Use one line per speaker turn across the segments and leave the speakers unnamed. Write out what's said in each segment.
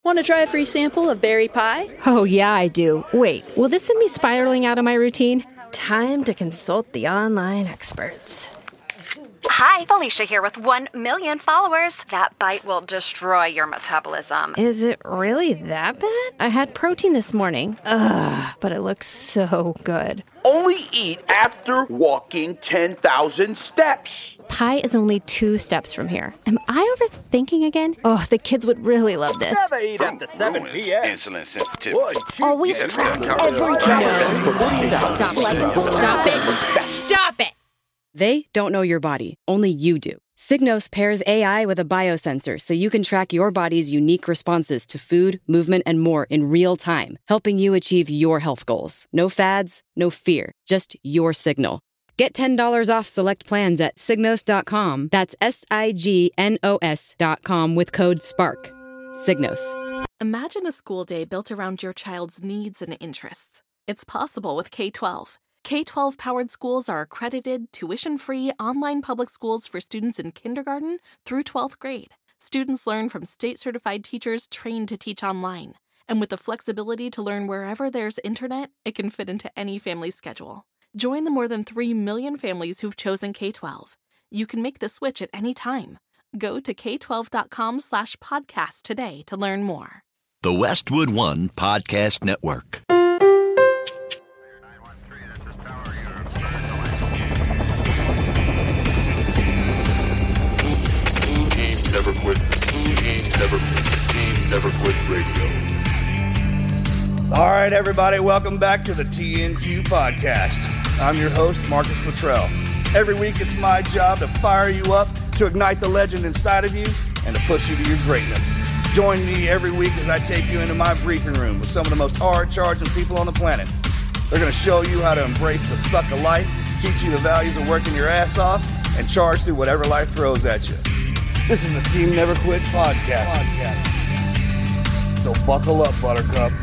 Want to try a free sample of berry pie?
Oh, yeah, I do. Wait, will this send me spiraling out of my routine? Time to consult the online experts.
Hi, Felicia here with 1 million followers. That bite will destroy your metabolism.
Is it really that bad? I had protein this morning. Ugh, but it looks so good.
Only eat after walking 10,000 steps.
Pie is only 2 steps from here. Am I overthinking again? Oh, the kids would really love this.
Never eat after 7 p.m.
Insulin sensitivity.
Always track everything. Stop it. Stop it.
They don't know your body. Only you do. Signos pairs AI with a biosensor so you can track your body's unique responses to food, movement, and more in real time, helping you achieve your health goals. No fads, no fear, just your signal. Get $10 off select plans at Signos.com. That's Signos.com with code SPARK. Signos.
Imagine a school day built around your child's needs and interests. It's possible with K-12. K-12-powered schools are accredited, tuition-free, online public schools for students in kindergarten through 12th grade. Students learn from state-certified teachers trained to teach online. And with the flexibility to learn wherever there's internet, it can fit into any family schedule. Join the more than 3 million families who've chosen K-12. You can make the switch at any time. Go to k12.com/podcast today to learn more.
The Westwood One Podcast Network.
Never quit. Never quit radio.
All right, everybody, welcome back to the TNQ podcast. I'm your host, Marcus Luttrell. Every week, it's my job to fire you up, to ignite the legend inside of you, and to push you to your greatness. Join me every week as I take you into my briefing room with some of the most hard-charging people on the planet. They're going to show you how to embrace the suck of life, teach you the values of working your ass off, and charge through whatever life throws at you. This is the Team Never Quit podcast. So buckle up, Buttercup.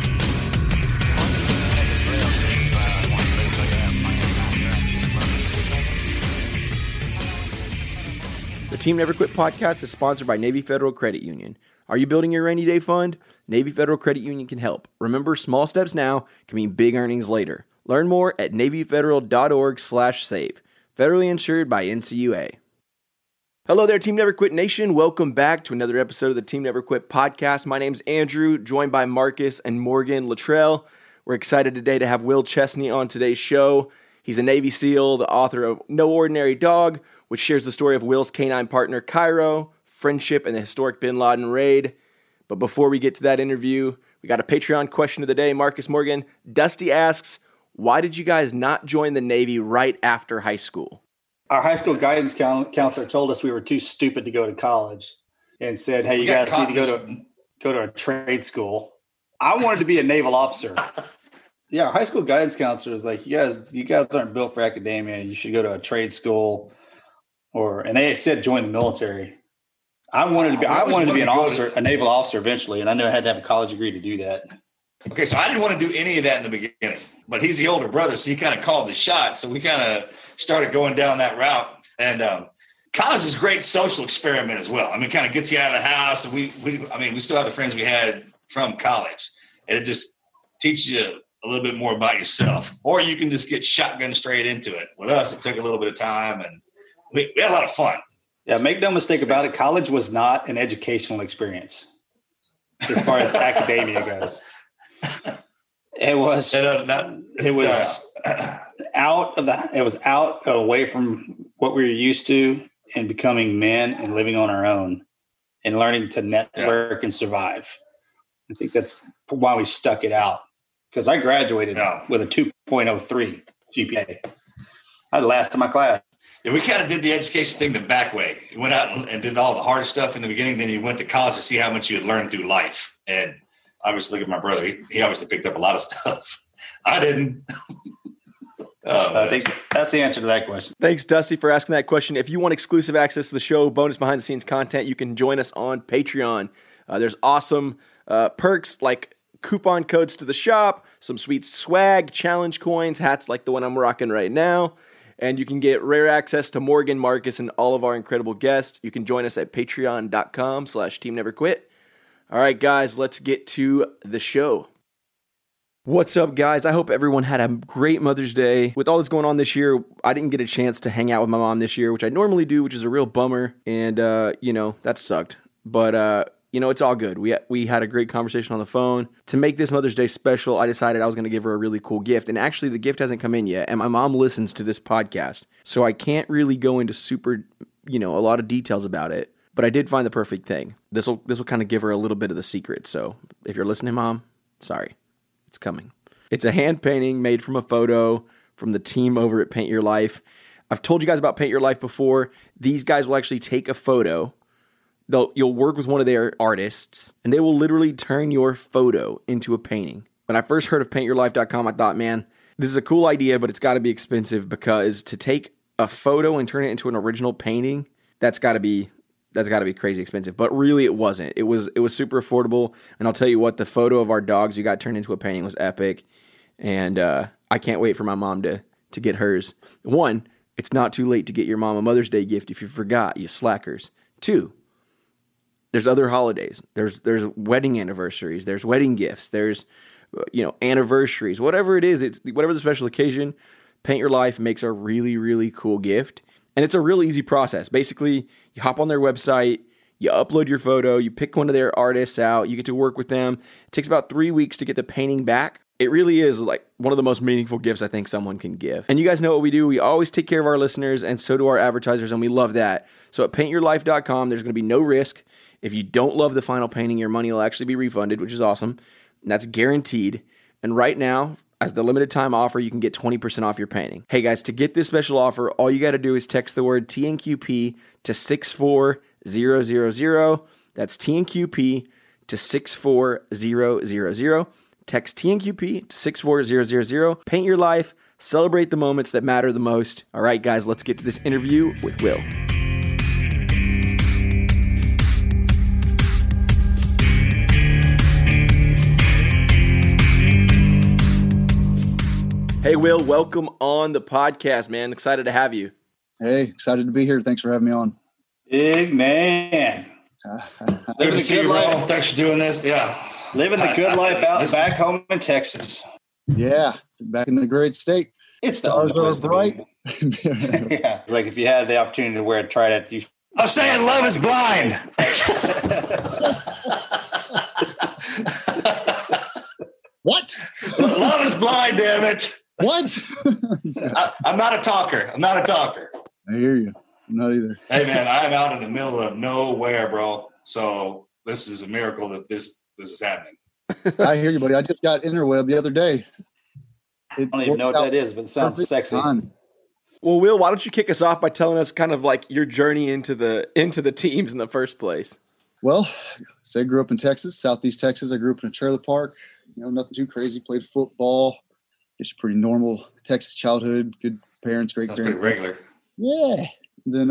The Team Never Quit podcast is sponsored by Navy Federal Credit Union. Are you building your rainy day fund? Navy Federal Credit Union can help. Remember, small steps now can mean big earnings later. Learn more at NavyFederal.org/save. Federally insured by NCUA. Hello there, Team Never Quit Nation. Welcome back to another episode of the Team Never Quit podcast. My name's Andrew, joined by Marcus and Morgan Luttrell. We're excited today to have Will Chesney on today's show. He's a Navy SEAL, the author of No Ordinary Dog, which shares the story of Will's canine partner, Cairo, friendship, and the historic Bin Laden raid. But before we get to that interview, we got a Patreon question of the day. Marcus, Morgan, Dusty asks, why did you guys not join the Navy right after high school?
Our high school guidance counselor told us we were too stupid to go to college and said, hey, you guys need to go to a trade school. I wanted to be a naval officer. Yeah, our high school guidance counselor was like, you guys aren't built for academia. You should go to a trade school and they said join the military. I wanted to be an officer, a naval officer eventually, and I knew I had to have a college degree to do that.
Okay, so I didn't want to do any of that in the beginning, but he's the older brother, so he kind of called the shot. So we kind of started going down that route. And college is a great social experiment as well. I mean, it kind of gets you out of the house. And we still have the friends we had from college. And it just teaches you a little bit more about yourself. Or you can just get shotgun straight into it. With us, it took a little bit of time, and we had a lot of fun.
Yeah, make no mistake about it. College was not an educational experience as far as academia goes. It was out away from what we were used to and becoming men and living on our own and learning to network and survive. I think that's why we stuck it out, because I graduated with a 2.03 GPA. I last in my class.
Yeah, we kind of did the education thing the back way. You went out and did all the hard stuff in the beginning. Then you went to college to see how much you had learned through life. And obviously, look at my brother. He obviously picked up a lot of stuff. I didn't.
I think that's the answer to that question.
Thanks, Dusty, for asking that question. If you want exclusive access to the show, bonus behind-the-scenes content, you can join us on Patreon. There's awesome perks like coupon codes to the shop, some sweet swag, challenge coins, hats like the one I'm rocking right now. And you can get rare access to Morgan, Marcus, and all of our incredible guests. You can join us at patreon.com/teamneverquit. All right, guys, let's get to the show. What's up, guys? I hope everyone had a great Mother's Day. With all that's going on this year, I didn't get a chance to hang out with my mom this year, which I normally do, which is a real bummer. And, that sucked. But, it's all good. We had a great conversation on the phone. To make this Mother's Day special, I decided I was going to give her a really cool gift. And actually, the gift hasn't come in yet. And my mom listens to this podcast. So I can't really go into super, a lot of details about it. But I did find the perfect thing. This will kind of give her a little bit of the secret. So if you're listening, Mom, sorry. It's coming. It's a hand painting made from a photo from the team over at Paint Your Life. I've told you guys about Paint Your Life before. These guys will actually take a photo. You'll work with one of their artists, and they will literally turn your photo into a painting. When I first heard of paintyourlife.com, I thought, man, this is a cool idea, but it's got to be expensive, because to take a photo and turn it into an original painting, that's got to be crazy expensive. But really, it wasn't. It was super affordable. And I'll tell you what, the photo of our dogs who got turned into a painting was epic. And I can't wait for my mom to get hers. 1, it's not too late to get your mom a Mother's Day gift if you forgot, you slackers. 2, there's other holidays. There's wedding anniversaries. There's wedding gifts. There's anniversaries. Whatever it is, whatever the special occasion, Paint Your Life makes a really, really cool gift. And it's a real easy process. Basically, you hop on their website, you upload your photo, you pick one of their artists out, you get to work with them. It takes about 3 weeks to get the painting back. It really is like one of the most meaningful gifts I think someone can give. And you guys know what we do. We always take care of our listeners, and so do our advertisers, and we love that. So at paintyourlife.com, there's going to be no risk. If you don't love the final painting, your money will actually be refunded, which is awesome. And that's guaranteed. And right now, as the limited time offer, you can get 20% off your painting. Hey guys, to get this special offer, all you got to do is text the word TNQP to 64000. That's TNQP to 64000. Text TNQP to 64000. Paint your life. Celebrate the moments that matter the most. All right, guys, let's get to this interview with Will. Hey, Will, welcome on the podcast, man. Excited to have you.
Hey, excited to be here. Thanks for having me on.
Big man.
Good to see you, bro. Thanks for doing this. Yeah.
Living the good life out back home in Texas.
Yeah, back in the great state.
It's stars are bright. Yeah, like if you had the opportunity to wear a trident, you.
I'm saying love is blind.
What?
Love is blind, damn it.
What?
I'm not a talker.
I hear you. I'm not either.
Hey, man, I'm out in the middle of nowhere, bro. So this is a miracle that this is happening.
I hear you, buddy. I just got Interweb the other day.
I don't even know what that is, but it sounds sexy.
Well, Will, why don't you kick us off by telling us kind of like your journey into the teams in the first place?
Well, I grew up in Texas, Southeast Texas. I grew up in a trailer park. Nothing too crazy. Played football. Just pretty normal Texas childhood. Good parents, great
parents. Pretty regular.
Yeah. Then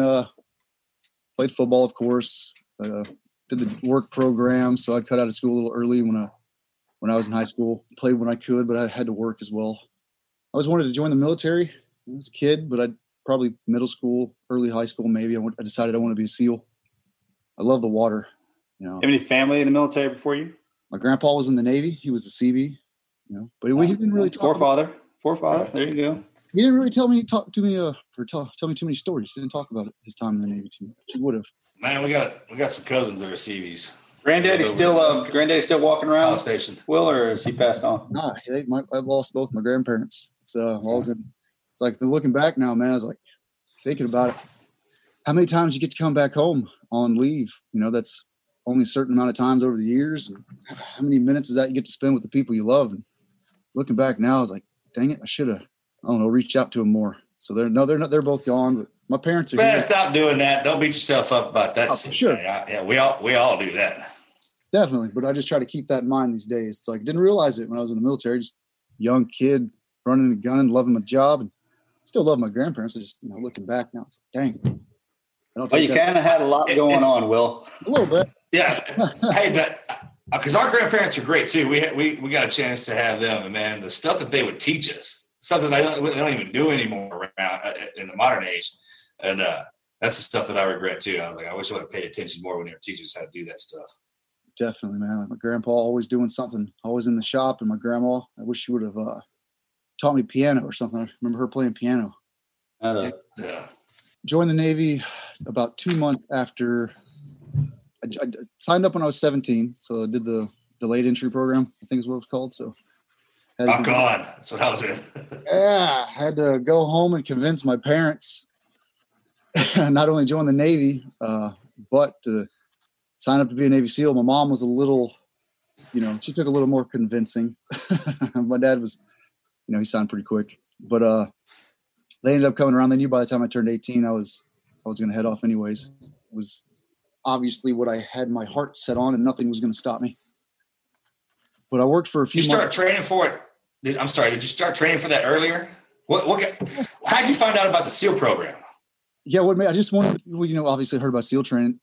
played football, of course. Did the work program, so I'd cut out of school a little early when I was in high school. Played when I could, but I had to work as well. I always wanted to join the military. I was a kid, but I'd probably middle school, early high school maybe. I decided I want to be a SEAL. I love the water.
Have any family in the military before you?
My grandpa was in the Navy. He was a CB, but he didn't really talk.
Forefather. There you go.
He didn't really tell me too many stories. He didn't talk about his time in the Navy too much. He would have.
Man, we got some cousins that are CVs.
Granddaddy's still walking around
station.
Will, or is he passed on?
Nah, I've lost both my grandparents. It's like looking back now, man. I was like thinking about it. How many times you get to come back home on leave? That's only a certain amount of times over the years. And how many minutes is that you get to spend with the people you love? And looking back now, I was like, dang it, I should have, reached out to them more. So they're both gone, but my parents are
here. Stop doing that. Don't beat yourself up about that.
Sure.
Yeah, we all do that.
Definitely. But I just try to keep that in mind these days. It's like, I didn't realize it when I was in the military, just young kid running a gun, loving my job, and still love my grandparents. I just, looking back now, it's like, dang.
Well, you kind of had a lot going on, Will.
A little bit.
Yeah. Hey, because our grandparents are great too. We got a chance to have them, and man, the stuff that they would teach us, something they don't even do anymore around in the modern age, and that's the stuff that I regret too. I was like, I wish I would have paid attention more when they were teaching us how to do that stuff.
Definitely, man. Like my grandpa always doing something, always in the shop, and my grandma, I wish she would have taught me piano or something. I remember her playing piano.
Yeah.
Joined the Navy about 2 months after I signed up when I was 17. So I did the delayed entry program, I think is what it was called. So
Rock on. That's what I was in.
Yeah. I had to go home and convince my parents not only join the Navy, but to sign up to be a Navy SEAL. My mom was a little, she took a little more convincing. My dad was, he signed pretty quick, but they ended up coming around. They knew by the time I turned 18, I was going to head off anyways. It was obviously what I had my heart set on, and nothing was going to stop me. But I worked for a few months.
You start training for it. Did you start training for that earlier? How did you find out about the SEAL program?
Yeah, I just wanted, obviously heard about SEAL training.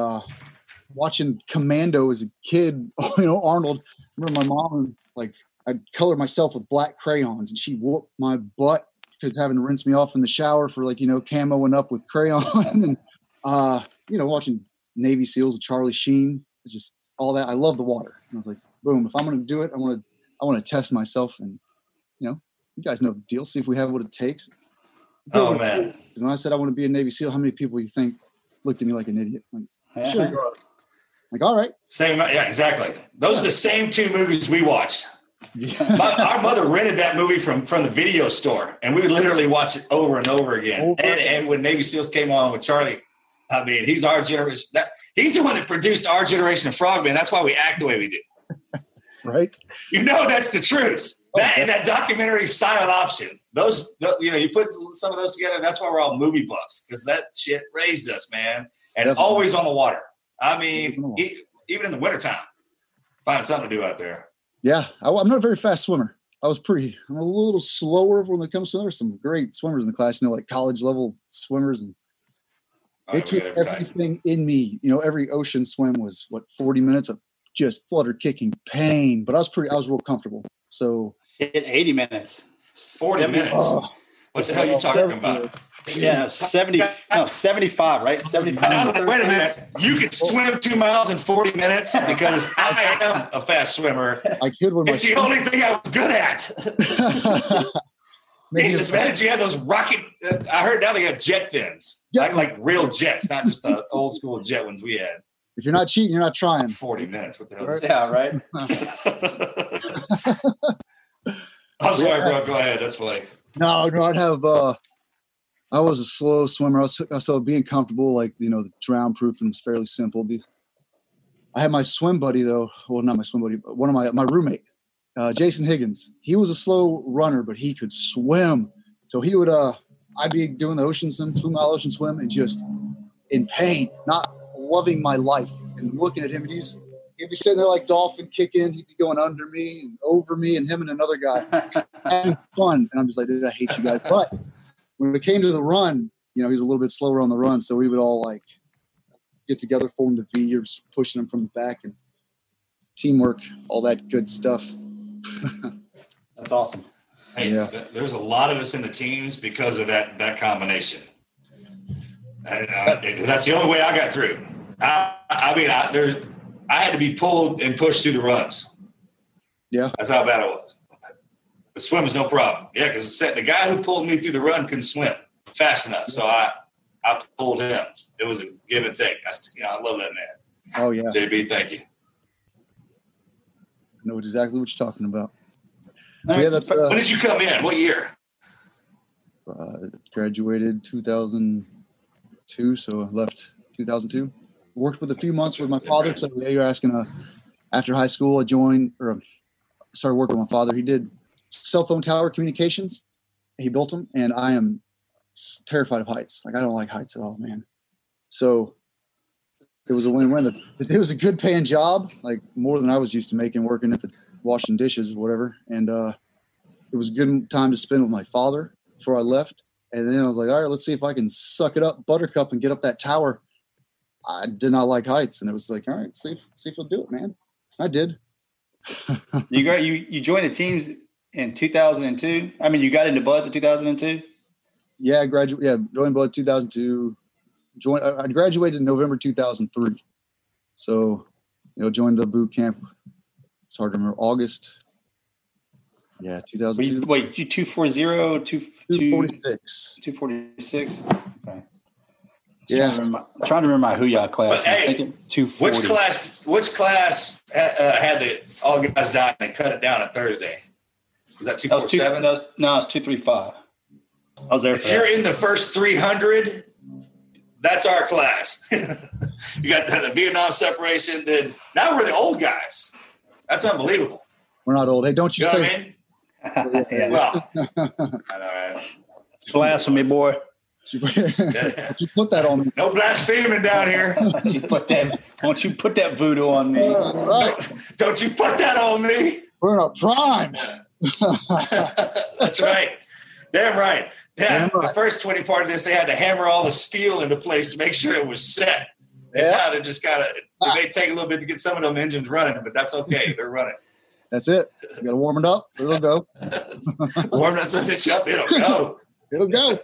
Watching Commando as a kid, Arnold. I remember my mom, I'd color myself with black crayons, and she whooped my butt because having to rinse me off in the shower for camoing up with crayon. And watching Navy SEALs with Charlie Sheen, just all that. I love the water. And I was like, boom! If I'm going to do it, I want to test myself, and you guys know the deal. See if we have what it takes.
Oh man!
Because when I said I want to be a Navy SEAL, how many people you think looked at me like an idiot? Sure you are. All right.
Same. Yeah, exactly. Those are the same two movies we watched. Yeah. Our mother rented that movie from the video store, and we would literally watch it over and over again. And when Navy SEALs came on with Charlie, I mean, he's our generation. He's the one that produced our generation of frogmen. That's why we act the way we do.
Right.
That's the truth. That documentary, Silent Option. You put some of those together. That's why we're all movie buffs, because that shit raised us, man. And Definitely. Always on the water. I mean, even in the wintertime, finding something to do out there.
Yeah, I'm not a very fast swimmer. I'm a little slower when it comes to there's some great swimmers in the class, like college level swimmers, and they took everything in me. Every ocean swim was 40 minutes of just flutter kicking pain, but I was real comfortable. So
80 minutes,
40 minutes. What the hell are you talking about?
Yeah, 75, right? 75.
Wait a minute. You could swim 2 miles in 40 minutes because I am a fast swimmer.
I could when
it's the only thing I was good at. Jesus, man, did you have those rocket? I heard now they got jet fins. Yeah. Like real jets, not just the old school jet ones we had.
If you're not cheating, you're not trying.
40 minutes. What the hell?
Right? Yeah, right.
I'm sorry, bro. Go ahead. That's funny.
No, I'd have. I was a slow swimmer. So being comfortable, the drown proofing was fairly simple. I had my swim buddy though. Well, not my swim buddy, but one of my roommate, Jason Higgins. He was a slow runner, but he could swim. So he would. I'd be doing the ocean swim, 2 mile ocean swim, and just in pain, not loving my life, and looking at him. And he'd be sitting there like dolphin kicking. He'd be going under me and over me, and him and another guy having fun. And I'm just like, dude, I hate you guys. But when it came to the run, he was a little bit slower on the run. So we would all get together, form the V, or pushing him from the back, and teamwork, all that good stuff.
That's awesome.
Hey, there's a lot of us in the teams because of that combination. And that's the only way I got through. I had to be pulled and pushed through the runs.
Yeah.
That's how bad it was. The swim is no problem. Yeah, because the guy who pulled me through the run couldn't swim fast enough. So I pulled him. It was a give and take. I love that man.
Oh, yeah.
JB, thank you.
I know exactly what you're talking about.
When did you come in? What year?
Graduated 2002, so I left 2002. Worked with a few months with my father. So you're asking. After high school, I started working with my father. He did cell phone tower communications. He built them, and I am terrified of heights. I don't like heights at all, man. So it was a win-win. It was a good paying job, more than I was used to making, working at the washing dishes or whatever. And it was a good time to spend with my father before I left. And then I was like, all right, let's see if I can suck it up, buttercup, and get up that tower. I did not like heights, and it was like, all right, see if he'll do it, man. I did.
You joined the teams in 2002. I mean, you got into Buds in 2002.
Yeah, joined Bud 2002. I graduated in November 2003. So joined the boot camp. It's hard to remember. August. Yeah, 2002.
Wait, you 240,
246.
246? Okay.
Yeah.
I'm trying to remember my Huya class.
But, hey,
240.
Which class had all guys die and they cut it down on Thursday? Was that 247?
No, it's 235. I was there for
If you're in the first 300, that's our class. You got the Vietnam separation. Then now we're the old guys. That's unbelievable.
We're not old. Hey, don't you
know
say.
What I mean? Well, I know, right?
Blasphemy, boy.
You put that on me.
No blaspheming down here.
Won't you put that voodoo on me?
That's right.
Don't you put that on me.
We're in our prime.
That's right. Damn right. Yeah,
Damn right.
The first 20 part of this, they had to hammer all the steel into place to make sure it was set.
Yeah.
And now they just it may take a little bit to get some of them engines running, but that's okay. They're running.
That's it. You got to warm it up. It'll go.
Warm that bitch up. It'll go.
It'll go.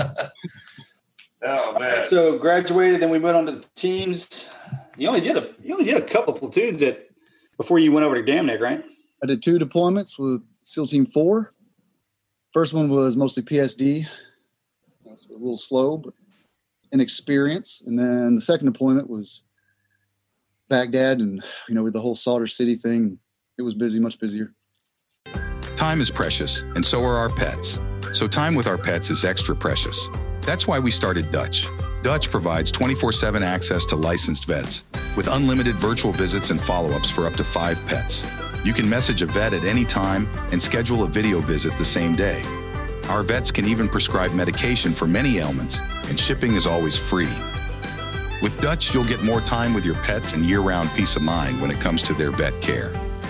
Oh man.
So graduated, then we went on to the teams. You only did a couple platoons before you went over to Dam Neck, right?
I did 2 deployments with SEAL Team 4. First one was mostly PSD. It was a little slow, but inexperience. And then the second deployment was Baghdad, and with the whole Soldier City thing, it was busy, much busier.
Time is precious, and so are our pets. So time with our pets is extra precious. That's why we started Dutch. Dutch provides 24/7 access to licensed vets with unlimited virtual visits and follow-ups for up to 5 pets. You can message a vet at any time and schedule a video visit the same day. Our vets can even prescribe medication for many ailments, and shipping is always free. With Dutch, you'll get more time with your pets and year-round peace of mind when it comes to their vet care.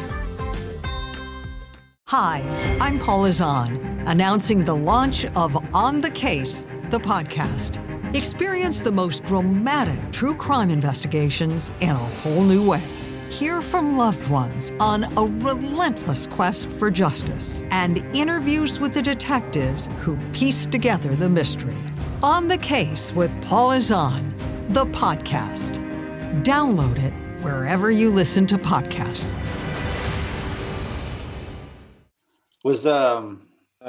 Hi, I'm Paula Zahn, announcing the launch of On the Case, the podcast. Experience the most dramatic true crime investigations in a whole new way. Hear from loved ones on a relentless quest for justice and interviews with the detectives who piece together the mystery. On the Case with Paula Zahn, the podcast. Download it wherever you listen to podcasts.
That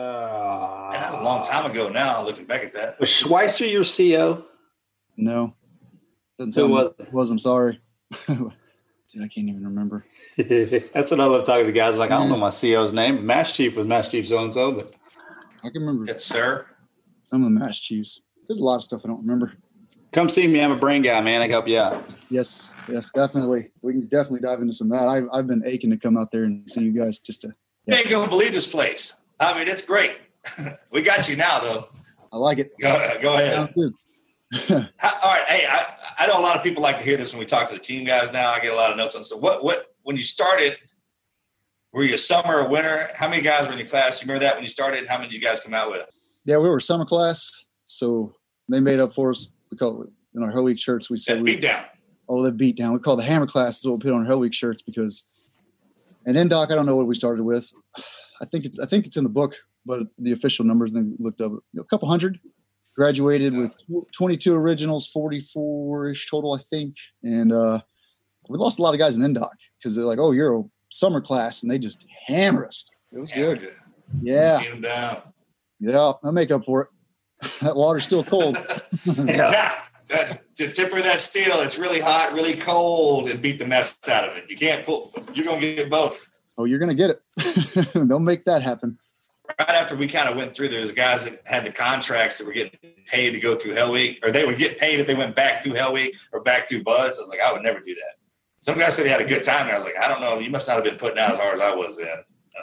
was a long time ago now, looking back at that.
Was Schweitzer your CO?
No. Doesn't
Who
sound like it was. I'm sorry. Dude, I can't even remember.
That's what I love talking to guys. Like, I don't know my CO's name. Mass Chief was Mass Chief so-and-so, but
I can remember.
Yes, sir.
Some of the Mass Chiefs. There's a lot of stuff I don't remember.
Come see me. I'm a brain guy, man. I can help you out.
Yes, definitely. We can definitely dive into some of that. I've been aching to come out there and see you guys just to.
You ain't gonna believe this place. I mean, it's great. We got you now, though.
I like it.
Go ahead. All right. Hey, I know a lot of people like to hear this when we talk to the team guys now. I get a lot of notes on. So what when you started, were you a summer or winter? How many guys were in your class? You remember that when you started? How many did you guys come out with?
Yeah, we were summer class. So they made up for us. We call it in our Hell Week shirts. We said
beat down.
Oh, the beat down. We call the hammer class is what we put on our Hell Week shirts because. And then Doc, I don't know what we started with. I think it's in the book, but the official numbers, they looked up a couple hundred. Graduated with 22 originals, 44-ish total, I think. And we lost a lot of guys in NDOC because they're like, oh, you're a summer class, and they just hammer us. It was good. Yeah.
Beat them down.
Yeah, I'll make up for it. That water's still cold.
Yeah. To temper that steel, it's really hot, really cold, and beat the mess out of it. You can't pull. You're going to get both.
Oh, you're going to get it. Don't make that happen.
Right after we kind of went through, there was guys that had the contracts that were getting paid to go through Hell Week, or they would get paid if they went back through Hell Week or back through Buds. I was like, I would never do that. Some guys said they had a good time there. I was like, I don't know. You must not have been putting out as hard as I was then.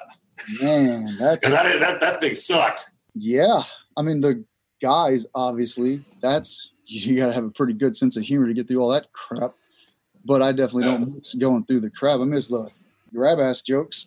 Man,
because that thing sucked.
Yeah. I mean, the guys, obviously, you got to have a pretty good sense of humor to get through all that crap. But I definitely don't miss going through the crap. I miss the grab ass jokes.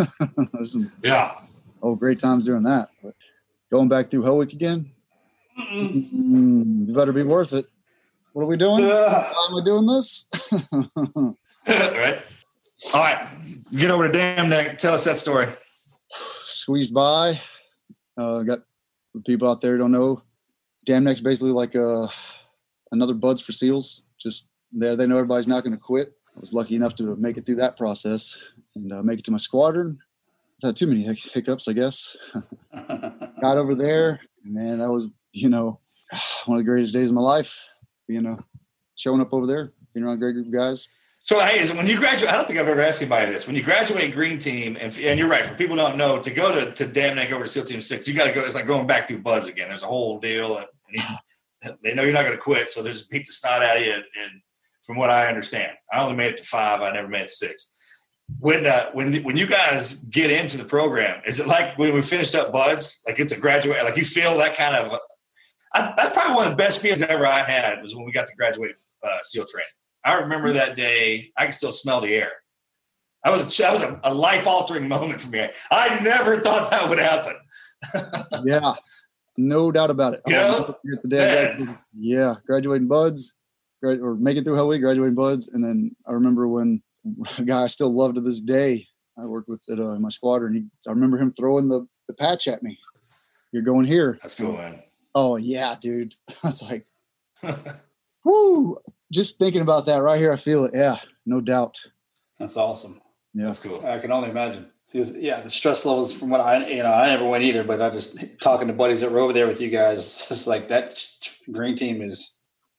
Great times doing that. But going back through Hell Week again, you better be worth it. What are we doing? Why am I doing this?
Right. All right. Get over to Dam Neck. Tell us that story.
Squeezed by. Got people out there who don't know. Dam Neck's basically like another Buds for SEALs. Just they know everybody's not going to quit. was lucky enough to make it through that process and make it to my squadron. Not too many hiccups, I guess. Got over there, and man, that was, one of the greatest days of my life, showing up over there, being around a great group of guys.
So, hey, when you graduate, I don't think I've ever asked anybody this. When you graduate Green Team, and you're right, for people who don't know, to go to Dam Neck over to SEAL Team 6, you got to go. It's like going back through BUD/S again. There's a whole deal. And they know you're not going to quit, so there's beat the snot out of you. And from what I understand, I only made it to 5. I never made it to 6. When you guys get into the program, is it like when we finished up BUD/S? Like it's a graduate, like you feel that kind of that's probably one of the best feelings ever I had was when we got to graduate SEAL training. I remember that day. I can still smell the air. That was a life-altering moment for me. I never thought that would happen.
Yeah, no doubt about it. The day graduating BUD/S, or making through Hell Week, graduating BUD/S, and then I remember when a guy I still love to this day, I worked with in my squadron. I remember him throwing the patch at me. You're going here.
That's cool, man.
Oh yeah, dude. I was like, whoo. Just thinking about that right here, I feel it. Yeah, no doubt.
That's awesome.
Yeah,
that's cool. I can only imagine. Yeah, the stress levels from what I never went either, but I just talking to buddies that were over there with you guys, it's just like that Green Team is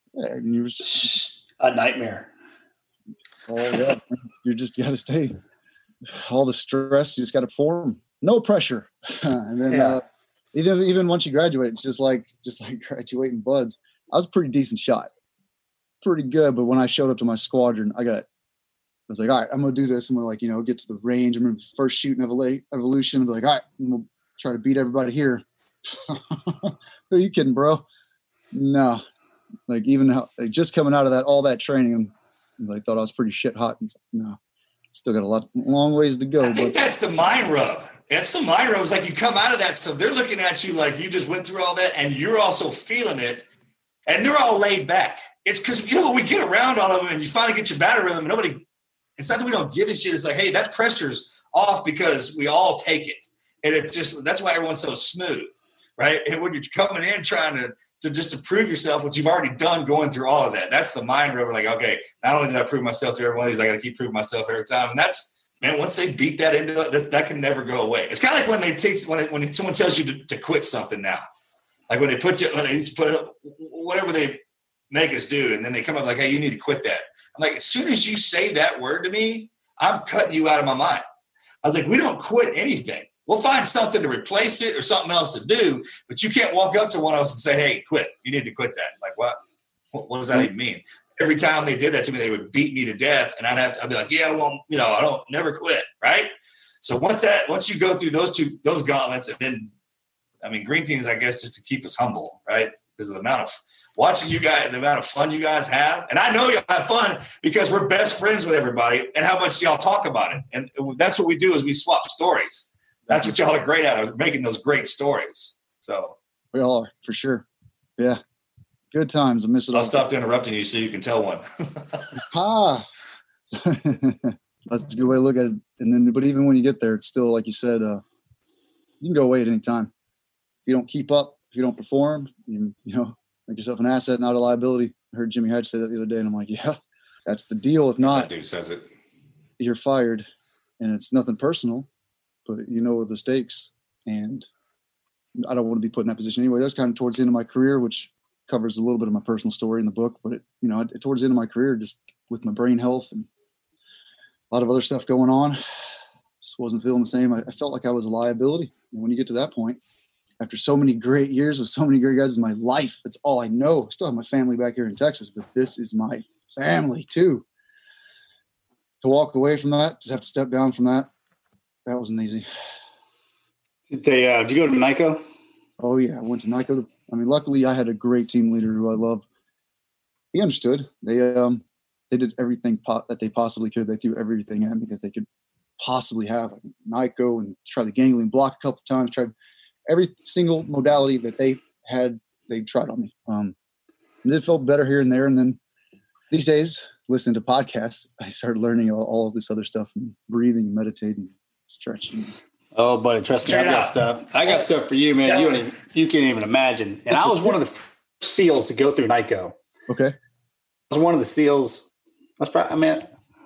a nightmare.
You just got to stay. All the stress, you just got to perform. No pressure, and then even once you graduate, it's just like graduating BUD/S. I was a pretty decent shot. Pretty good, but when I showed up to my squadron, I was like, all right, I'm gonna do this. I'm gonna get to the range. I'm gonna first shoot an evolution. I'm like, all right, I'm gonna try to beat everybody here. Are you kidding, bro? No, like just coming out of all that training, I thought I was pretty shit hot. And no, still got a long ways to go.
I think that's the mind rub. That's the mind rub. It's like you come out of that stuff. They're looking at you like you just went through all that, and you're also feeling it, and they're all laid back. It's because, when we get around all of them and you finally get your battle rhythm, it's not that we don't give a shit. It's like, hey, that pressure's off because we all take it. And it's just, that's why everyone's so smooth, right? And when you're coming in trying to just to prove yourself, what you've already done going through all of that, that's the mind rubber. Like, okay, not only did I prove myself to every one of these, I got to keep proving myself every time. And that's, man, once they beat that into it, that can never go away. It's kind of like when someone tells you to quit something now. Like when they put whatever they make us do, and then they come up like, hey, you need to quit that. I'm like, as soon as you say that word to me, I'm cutting you out of my mind. I was like, we don't quit anything. We'll find something to replace it or something else to do, but you can't walk up to one of us and say, hey, quit. You need to quit that. Like, what? What does that even mean? Every time they did that to me, they would beat me to death, and I'd be like, yeah, well, I don't never quit, right? So once you go through those gauntlets, and then, Green Teams, I guess, just to keep us humble, right? Because of the amount of watching you guys, the amount of fun you guys have. And I know y'all have fun because we're best friends with everybody and how much y'all talk about it. And that's what we do is we swap stories. That's what y'all are great at, making those great stories. So
we all are, for sure. Yeah. Good times. I miss it all.
I'll stop interrupting you so you can tell one.
That's a good way to look at it. And then, but even when you get there, it's still, like you said, you can go away at any time. If you don't keep up, if you don't perform, you make yourself an asset, not a liability. I heard Jimmy Hatch say that the other day, and I'm like, yeah, that's the deal. If not,
that dude says it.
You're fired, and it's nothing personal, but the stakes. And I don't want to be put in that position anyway. That's kind of towards the end of my career, which covers a little bit of my personal story in the book. But towards the end of my career, just with my brain health and a lot of other stuff going on, just wasn't feeling the same. I felt like I was a liability. And when you get to that point, after so many great years with so many great guys in my life, that's all I know. I still have my family back here in Texas, but this is my family too. To walk away from that, just have to step down from that. That wasn't easy.
Did you go to NICO?
Oh yeah, I went to NICO. Luckily I had a great team leader who I love. He understood. They did everything that they possibly could. They threw everything at me that they could possibly have. NICO, and tried the gangling block a couple times, tried every single modality that they had, they tried on me. It felt better here and there. And then these days, listening to podcasts, I started learning all of this other stuff, and breathing and meditating, stretching.
Oh, buddy, trust me, I got stuff. I got stuff for you, man. You can't even imagine. And I was one of the first SEALs to go through NICO.
Okay.
I was one of the SEALs. I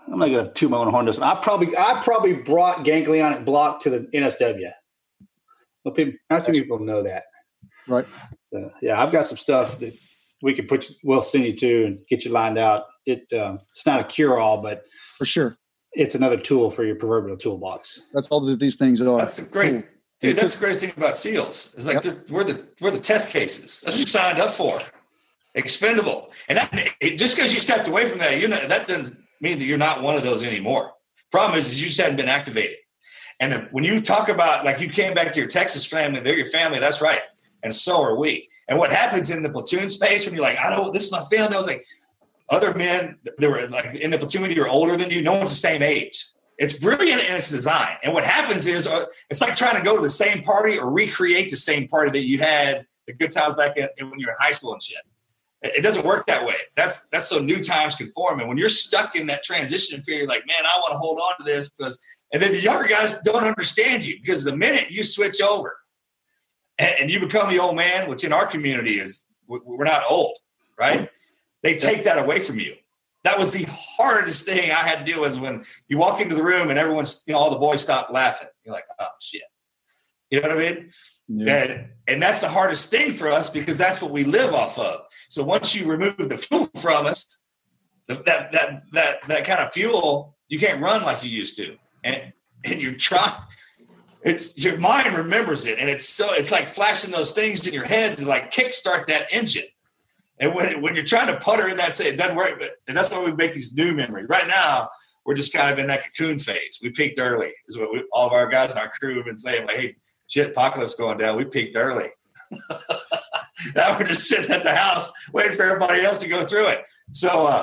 I'm not going to toot my own horn. I probably brought ganglionic block to the NSW. Well, not too many people know that.
Right.
So, yeah, I've got some stuff that we'll send you to and get you lined out. It's not a cure-all, but
for sure,
it's another tool for your proverbial toolbox.
That's all that these things are.
That's great. Dude, that's the greatest thing about SEALs. It's like we're the test cases. That's what you signed up for. Expendable. And just because you stepped away from that, that doesn't mean that you're not one of those anymore. Problem is you just hadn't been activated. And when you talk about, like, you came back to your Texas family, they're your family, that's right. And so are we. And what happens in the platoon space when you're like, this is my family. I was like, other men that were like in the platoon with you are older than you. No one's the same age. It's brilliant in its design. And what happens is it's like trying to go to the same party or recreate the same party that you had the good times back when you were in high school and shit. It doesn't work that way. That's so new times conform. And when you're stuck in that transition period, like, man, I want to hold on to this and then the younger guys don't understand you, because the minute you switch over and you become the old man, which in our community is, we're not old, right? They take that away from you. That was the hardest thing I had to deal with, when you walk into the room and everyone's, all the boys stop laughing. You're like, oh shit. You know what I mean? Yeah. And that's the hardest thing for us, because that's what we live off of. So once you remove the fuel from us, that kind of fuel, you can't run like you used to. And you're trying, your mind remembers it. And it's like flashing those things in your head to like kickstart that engine. And when you're trying to putter in that, it doesn't work. And that's why we make these new memories. Right now, we're just kind of in that cocoon phase. We peaked early, is what all of our guys in our crew have been saying. Like, hey, shit, apocalypse going down. We peaked early. Now we're just sitting at the house waiting for everybody else to go through it. So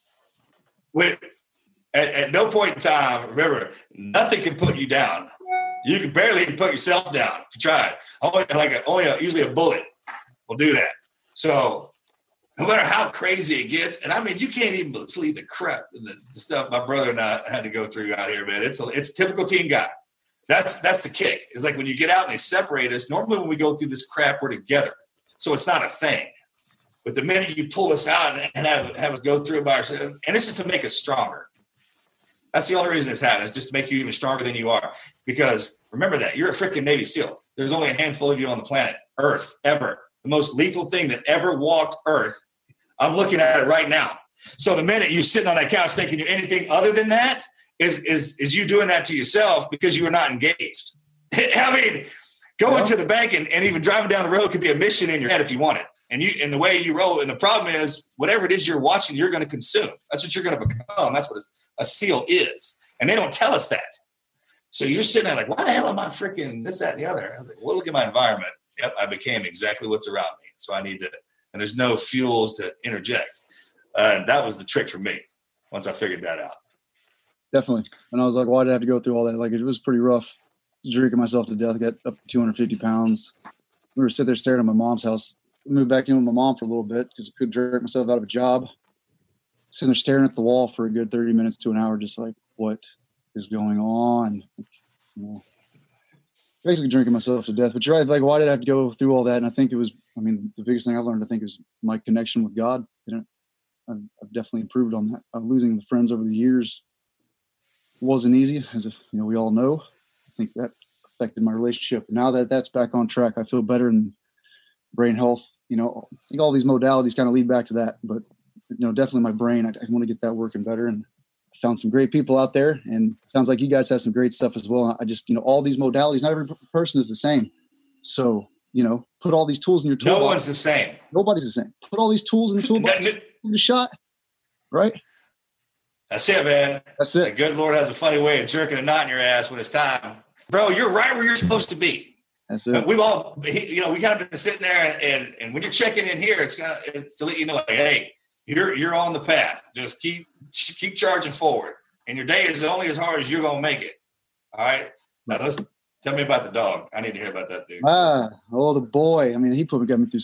at no point in time, remember, nothing can put you down. You can barely even put yourself down if you try it. Usually a bullet will do that. So no matter how crazy it gets, and I mean, you can't even believe the crap, the stuff my brother and I had to go through out here, man. It's typical team guy. That's the kick. It's like when you get out and they separate us, normally when we go through this crap, we're together. So it's not a thing. But the minute you pull us out and have us go through it by ourselves, and this is to make us stronger. That's the only reason it's happening, is just to make you even stronger than you are. Because remember that, you're a freaking Navy SEAL. There's only a handful of you on the planet, Earth, ever. The most lethal thing that ever walked Earth. I'm looking at it right now. So the minute you're sitting on that couch thinking you're anything other than that is you doing that to yourself, because you are not engaged. I mean, going to the bank and even driving down the road could be a mission in your head if you want it. And the way you roll. And the problem is, whatever it is you're watching, you're going to consume. That's what you're going to become. That's what a SEAL is. And they don't tell us that. So you're sitting there like, why the hell am I freaking this, that, and the other? I was like, well, look at my environment. Yep, I became exactly what's around me. So I need to, and there's no fuels to interject. That was the trick for me once I figured that out.
Definitely. And I was like, why did I have to go through all that? Like, it was pretty rough. Drinking myself to death. I got up to 250 pounds. We were sitting there staring at my mom's house. I moved back in with my mom for a little bit because I couldn't drink myself out of a job. Sitting there staring at the wall for a good 30 minutes to an hour, just like, what is going on? Basically drinking myself to death. But you're right, like, why did I have to go through all that? And I think it was, the biggest thing I learned, I think, is my connection with God. I've definitely improved on that. Losing the friends over the years wasn't easy, as we all know. I think that affected my relationship. Now that that's back on track, I feel better, and brain health, I think all these modalities kind of lead back to that. But, definitely my brain, I want to get that working better. And I found some great people out there, and it sounds like you guys have some great stuff as well. I just, all these modalities, not every person is the same. So, put all these tools in your toolbox.
No one's the same.
Nobody's the same. Put all these tools in the toolbox. In the shot, right?
That's it, man.
That's it.
The good Lord has a funny way of jerking a knot in your ass when it's time. Bro, you're right where you're supposed to be.
That's it.
We've all, we kind of been sitting there, and when you're checking in here, it's to let you know, like, hey, you're on the path. Just keep charging forward, and your day is only as hard as you're gonna make it. All right. Now tell me about the dog. I need to hear about that dude.
The boy. He got me through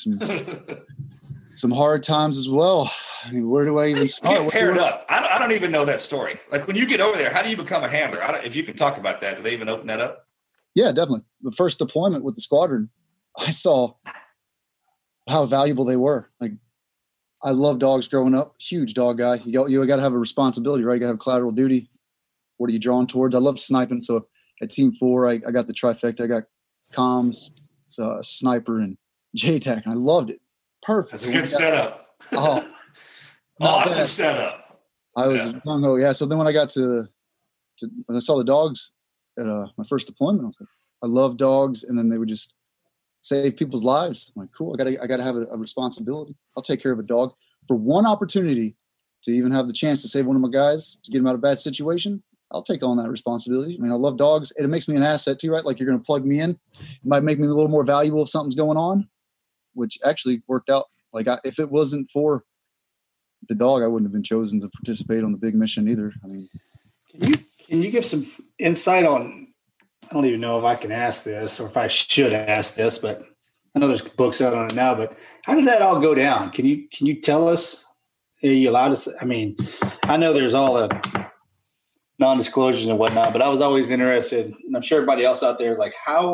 some hard times as well. Where do I even start?
Get paired up. I don't even know that story. Like, when you get over there, how do you become a handler? If you can talk about that, do they even open that up?
Yeah, definitely. The first deployment with the squadron, I saw how valuable they were. Like, I love dogs growing up. Huge dog guy. You got to have a responsibility, right? You got to have collateral duty. What are you drawn towards? I love sniping. So at Team 4, I got the trifecta. I got comms, sniper, and JTAC, and I loved it. Perfect.
That's a good setup.
Oh,
awesome setup.
I was gung-ho. Yeah. So then when I got when I saw the dogs at my first deployment, I was like, I love dogs, and then they would just save people's lives. I'm like, cool. I gotta have a responsibility. I'll take care of a dog for one opportunity to even have the chance to save one of my guys, to get him out of a bad situation. I'll take on that responsibility. I mean, I love dogs. It makes me an asset too, right? Like you're going to plug me in. It might make me a little more valuable if something's going on, which actually worked out. Like if it wasn't for the dog, I wouldn't have been chosen to participate on the big mission either. I mean,
can you give some insight on, I don't even know if I can ask this or if I should ask this, but I know there's books out on it now, but how did that all go down? Can you tell us? Are you allowed to say? I mean, I know there's all the non-disclosures and whatnot, but I was always interested, and I'm sure everybody else out there is like,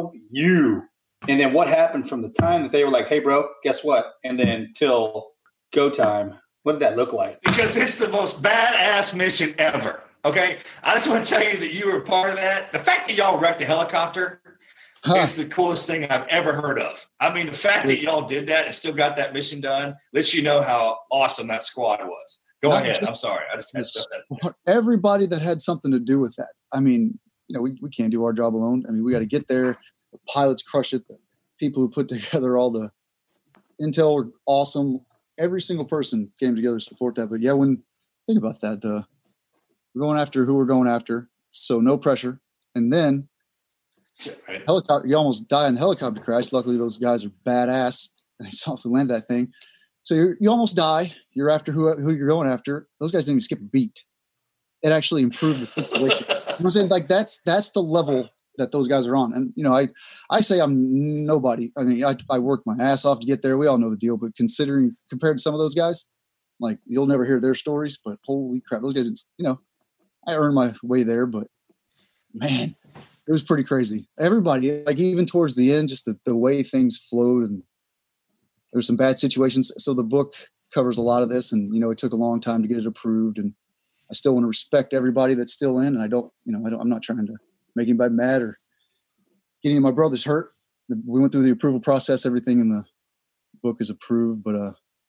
and then what happened from the time that they were like, hey bro, guess what? And then till go time, what did that look like?
Because it's the most badass mission ever. Okay. I just want to tell you that you were part of that. The fact that y'all wrecked a helicopter is the coolest thing I've ever heard of. I mean, the fact that y'all did that and still got that mission done lets you know how awesome that squad was. Go ahead. I'm sorry. I just had to that.
Everybody that had something to do with that. I mean, we can't do our job alone. I mean, we got to get there. The pilots crush it. The people who put together all the intel were awesome. Every single person came together to support that. But yeah, think about that, we're going after who we're going after. So no pressure. And then helicopter, you almost die in the helicopter crash. Luckily, those guys are badass and they saw if we landed that thing. So you almost die. You're after who you're going after. Those guys didn't even skip a beat. It actually improved the situation. You know what I'm saying? Like that's the level that those guys are on. And I say I'm nobody. I mean, I worked my ass off to get there. We all know the deal. But compared to some of those guys, like you'll never hear their stories. But holy crap, those guys! I earned my way there. But man, it was pretty crazy. Everybody, like even towards the end, just the way things flowed and. There were some bad situations. So the book covers a lot of this and, it took a long time to get it approved and I still want to respect everybody that's still in. And I'm not trying to make anybody mad or get any of my brothers hurt. We went through the approval process. Everything in the book is approved, but,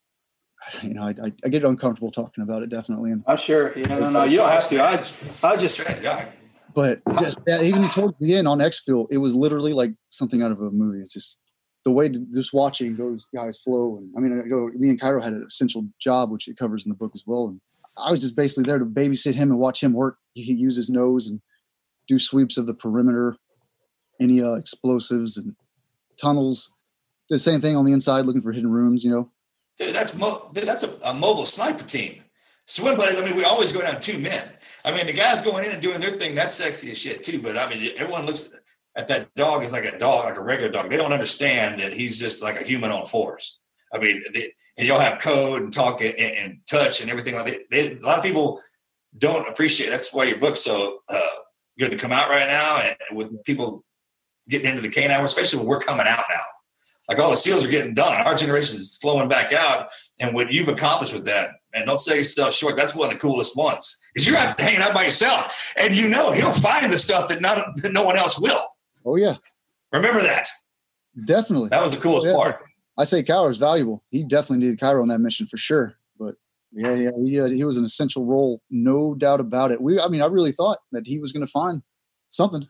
I get uncomfortable talking about it definitely. And
I'm sure. No, you don't have to. I just,
but even towards the end on Exfil, it was literally like something out of a movie. It's just, the way just watching those guys flow. And I mean, me and Cairo had an essential job, which it covers in the book as well. And I was just basically there to babysit him and watch him work. He use his nose and do sweeps of the perimeter, any explosives and tunnels. Did the same thing on the inside, looking for hidden rooms, Dude,
that's a mobile sniper team. Swim buddies, I mean, we always go down 2 men. I mean, the guys going in and doing their thing, that's sexy as shit too. But I mean, everyone looks at that dog as like a dog, like a regular dog. They don't understand that he's just like a human on force. I mean, and you'll have code and talk and touch and everything like that. A lot of people don't appreciate. That's why your book's so good to come out right now. And with people getting into the K9 world, especially when we're coming out now, like all the SEALs are getting done. Our generation is flowing back out. And what you've accomplished with that, man, don't sell yourself short. That's one of the coolest ones because you're out hanging out by yourself and he'll find the stuff that no one else will.
Oh, yeah.
Remember that.
Definitely.
That was the coolest part.
I say Cairo is valuable. He definitely needed Cairo on that mission for sure. But, he was an essential role, no doubt about it. I really thought that he was going to find something,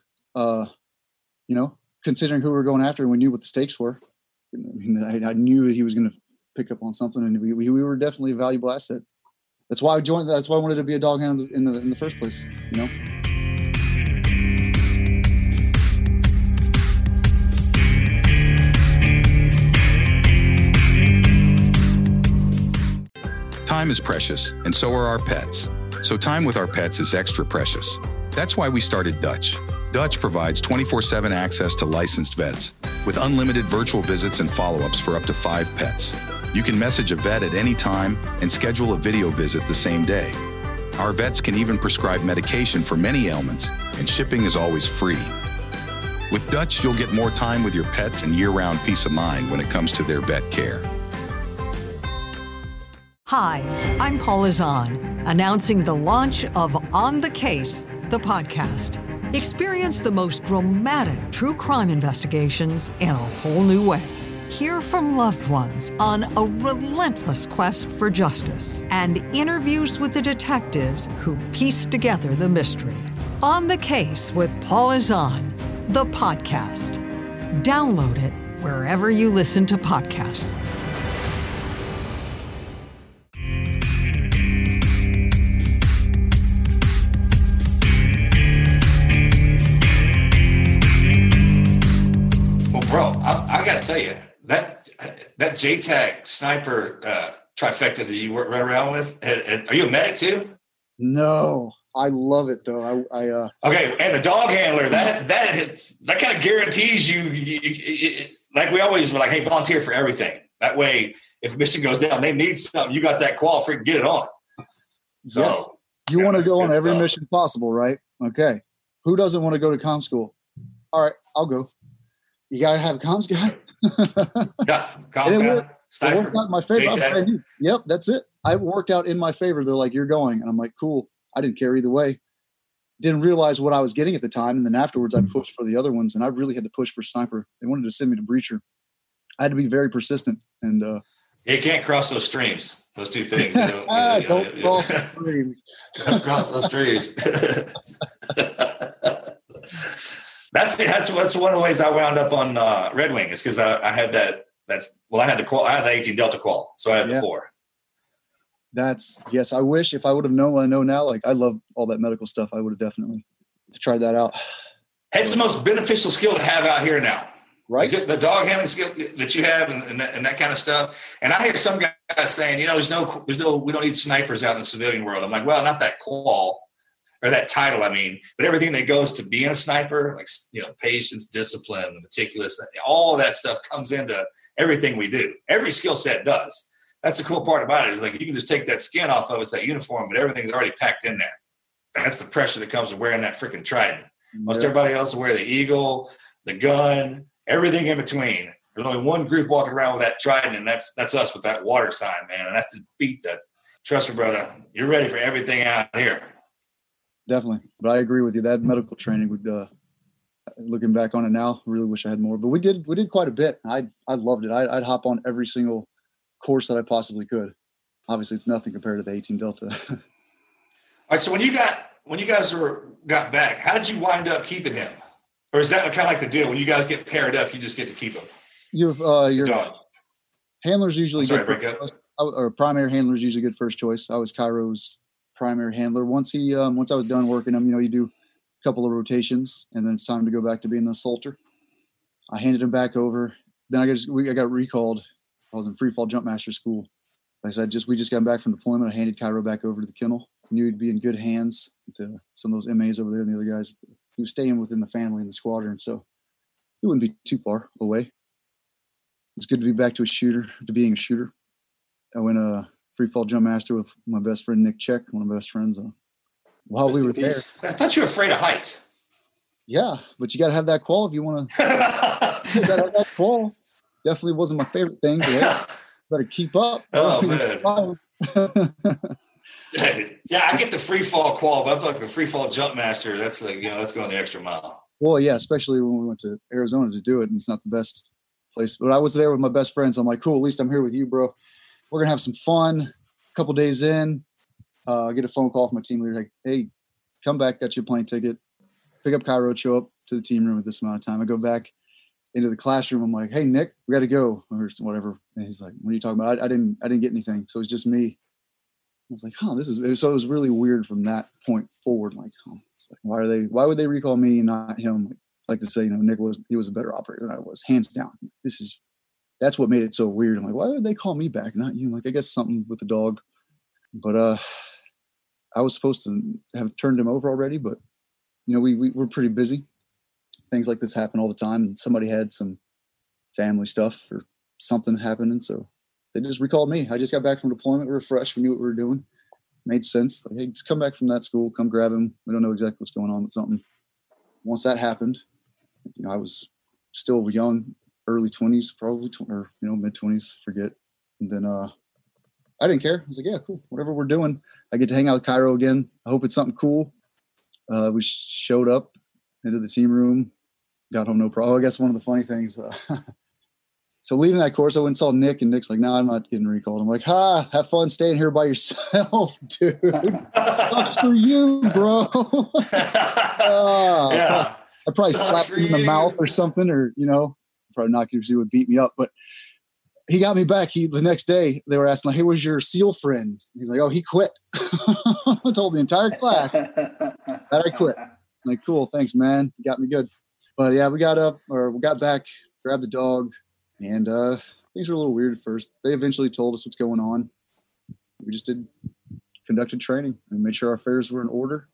considering who we were going after and we knew what the stakes were. I knew that he was going to pick up on something, and we were definitely a valuable asset. That's why I joined. That's why I wanted to be a dog hound in the first place,
Time is precious, and so are our pets. So time with our pets is extra precious. That's why we started Dutch. Dutch provides 24/7 access to licensed vets with unlimited virtual visits and follow-ups for up to 5 pets. You can message a vet at any time and schedule a video visit the same day. Our vets can even prescribe medication for many ailments, and shipping is always free. With Dutch, you'll get more time with your pets and year-round peace of mind when it comes to their vet care.
Hi, I'm Paula Zahn, announcing the launch of On the Case, the podcast. Experience the most dramatic true crime investigations in a whole new way. Hear from loved ones on a relentless quest for justice and interviews with the detectives who piece together the mystery. On the Case with Paula Zahn, the podcast. Download it wherever you listen to podcasts.
Bro, I got to tell you, that JTAC sniper trifecta that you run around with, are you a medic too?
No, I love it though.
Okay, and the dog handler, that kind of guarantees you, like we always were like, hey, volunteer for everything. That way, if a mission goes down, they need something, you got that qual, freaking get it on.
Yes, you want to go on every mission possible, right? Okay, who doesn't want to go to comm school? All right, I'll go. You gotta have a comms guy.
Yeah, comms guy.
It worked out in my favor. Yep, that's it. I worked out in my favor. They're like, you're going. And I'm like, cool. I didn't care either way. Didn't realize what I was getting at the time. And then afterwards, I pushed for the other ones. And I really had to push for sniper. They wanted to send me to breacher. I had to be very persistent. And
you can't cross those streams. Those two things.
Don't cross the streams.
Don't cross those streams. That's one of the ways I wound up on Red Wing is because I had that. I had the 18 Delta qual, so I had the 4.
Yes. I wish if I would have known what I know now, like I love all that medical stuff. I would have definitely tried that out.
It's the most beneficial skill to have out here now,
right?
Like the dog handling skill that you have and that kind of stuff. And I hear some guys saying, there's no, we don't need snipers out in the civilian world. I'm like, well, not that qual. Or that title, but everything that goes to being a sniper, like, patience, discipline, meticulous, all of that stuff comes into everything we do. Every skill set does. That's the cool part about it is like you can just take that skin off of us, that uniform, but everything's already packed in there. That's the pressure that comes with wearing that freaking trident. Most everybody else will wear the eagle, the gun, everything in between. There's only one group walking around with that trident, and that's us with that water sign, man. And that's to beat that. Trust me, brother, you're ready for everything out here.
Definitely. But I agree with you. That medical training would, looking back on it now, really wish I had more. But we did quite a bit. I loved it. I'd hop on every single course that I possibly could. Obviously, it's nothing compared to the 18 Delta.
All right. So when you guys got back, how did you wind up keeping him? Or is that kind of like the deal? When you guys get paired up, you just get to keep him? Your
handler's usually good. Or primary handler's usually good first choice. I was Cairo's primary handler. Once I was done working him, you do a couple of rotations and then it's time to go back to being the assaulter. I handed him back over. Then I got recalled. I was in free fall jump master school. Like I said, we just got back from deployment. I handed Cairo back over to the kennel. I knew he'd be in good hands to some of those MAs over there and the other guys. He was staying within the family and the squadron, so he wouldn't be too far away. It was good to be back to being a shooter. I went free fall jump master with my best friend Nick Check, one of my best friends. While we were there,
I thought you were afraid of heights.
Yeah, but you got to have that qual if you want to. You got to have that qual. Definitely wasn't my favorite thing. Better keep up.
Oh man. Yeah, I get the free fall qual, but I feel like the free fall jump master. That's that's going the extra mile.
Well, yeah, especially when we went to Arizona to do it, and it's not the best place. But I was there with my best friends. I'm like, cool. At least I'm here with you, bro. We're gonna have some fun. A couple days in, I get a phone call from my team leader, like, "Hey, come back. Got your plane ticket. Pick up Cairo. Show up to the team room at this amount of time." I go back into the classroom. I'm like, "Hey, Nick, we got to go," or whatever. And he's like, "What are you talking about?" I didn't get anything, so it was just me. I was like, "Huh, so it was really weird from that point forward. Like, it's like, why would they recall me and not him?" Like to say, Nick was a better operator than I was, hands down. That's what made it so weird. I'm like, why would they call me back, not you? Like, I guess something with the dog. But I was supposed to have turned him over already, but we're pretty busy. Things like this happen all the time, and somebody had some family stuff or something happening, so they just recalled me. I just got back from deployment. We were fresh. We knew what we were doing. Made sense. Like, hey, just come back from that school. Come grab him. We don't know exactly what's going on with something. Once that happened, I was still young, early 20s, probably, or mid 20s. Forget. And then I didn't care. I was like, yeah, cool. Whatever we're doing. I get to hang out with Cairo again. I hope it's something cool. We showed up into the team room, got home no problem. I guess one of the funny things, so leaving that course, I went and saw Nick, and Nick's like, no, I'm not getting recalled. I'm like, have fun staying here by yourself, dude. Sucks for you, bro.
Yeah.
I probably slapped him in the mouth or something, or, probably not because he would beat me up. But he got me back. The next day, they were asking, like, hey, where's your SEAL friend? He's like, oh, he quit. I told the entire class that I quit. I'm like, cool, thanks, man. You got me good. But, yeah, we got back, grabbed the dog. And things were a little weird at first. They eventually told us what's going on. We just conducted training and made sure our affairs were in order.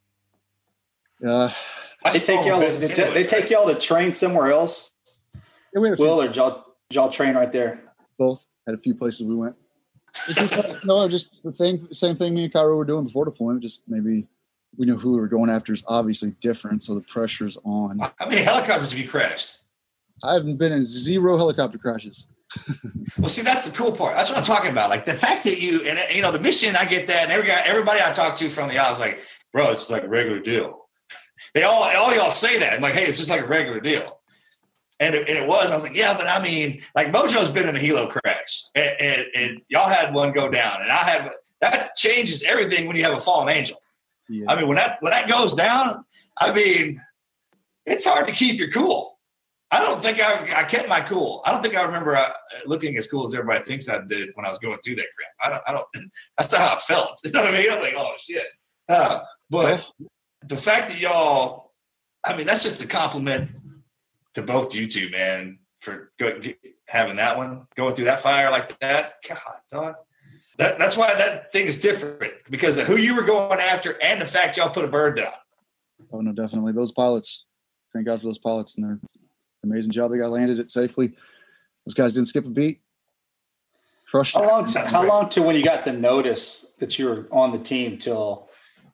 They take y'all to train somewhere else?
Yeah, we had
or did y'all train right there?
Both. Had a few places we went. Just the same thing me and Cairo were doing before deployment. Just maybe we knew who we were going after is obviously different, so the pressure's on.
How many helicopters have you crashed?
I haven't been in 0 helicopter crashes.
Well, see, that's the cool part. That's what I'm talking about. Like the fact that the mission, I get that. And everybody I talk to from the yacht is like, bro, it's like a regular deal. They all y'all say that. I'm like, hey, it's just like a regular deal. And it was. I was like, yeah, but I mean, like Mojo's been in a helo crash, and y'all had one go down, and that changes everything when you have a fallen angel. Yeah. I mean, when that goes down, I mean, it's hard to keep your cool. I don't think I kept my cool. I don't think I remember looking as cool as everybody thinks I did when I was going through that crap. I don't. That's not how I felt. You know what I mean? I'm like, oh shit. But the fact that y'all, I mean, that's just a compliment to both you two, man, for having that one, going through that fire like that. God, dog. That's why that thing is different, because of who you were going after and the fact y'all put a bird down.
Oh no, definitely those pilots. Thank God for those pilots and their amazing job. They got landed it safely. Those guys didn't skip a beat. Crushed it.
How long till when you got the notice that you were on the team till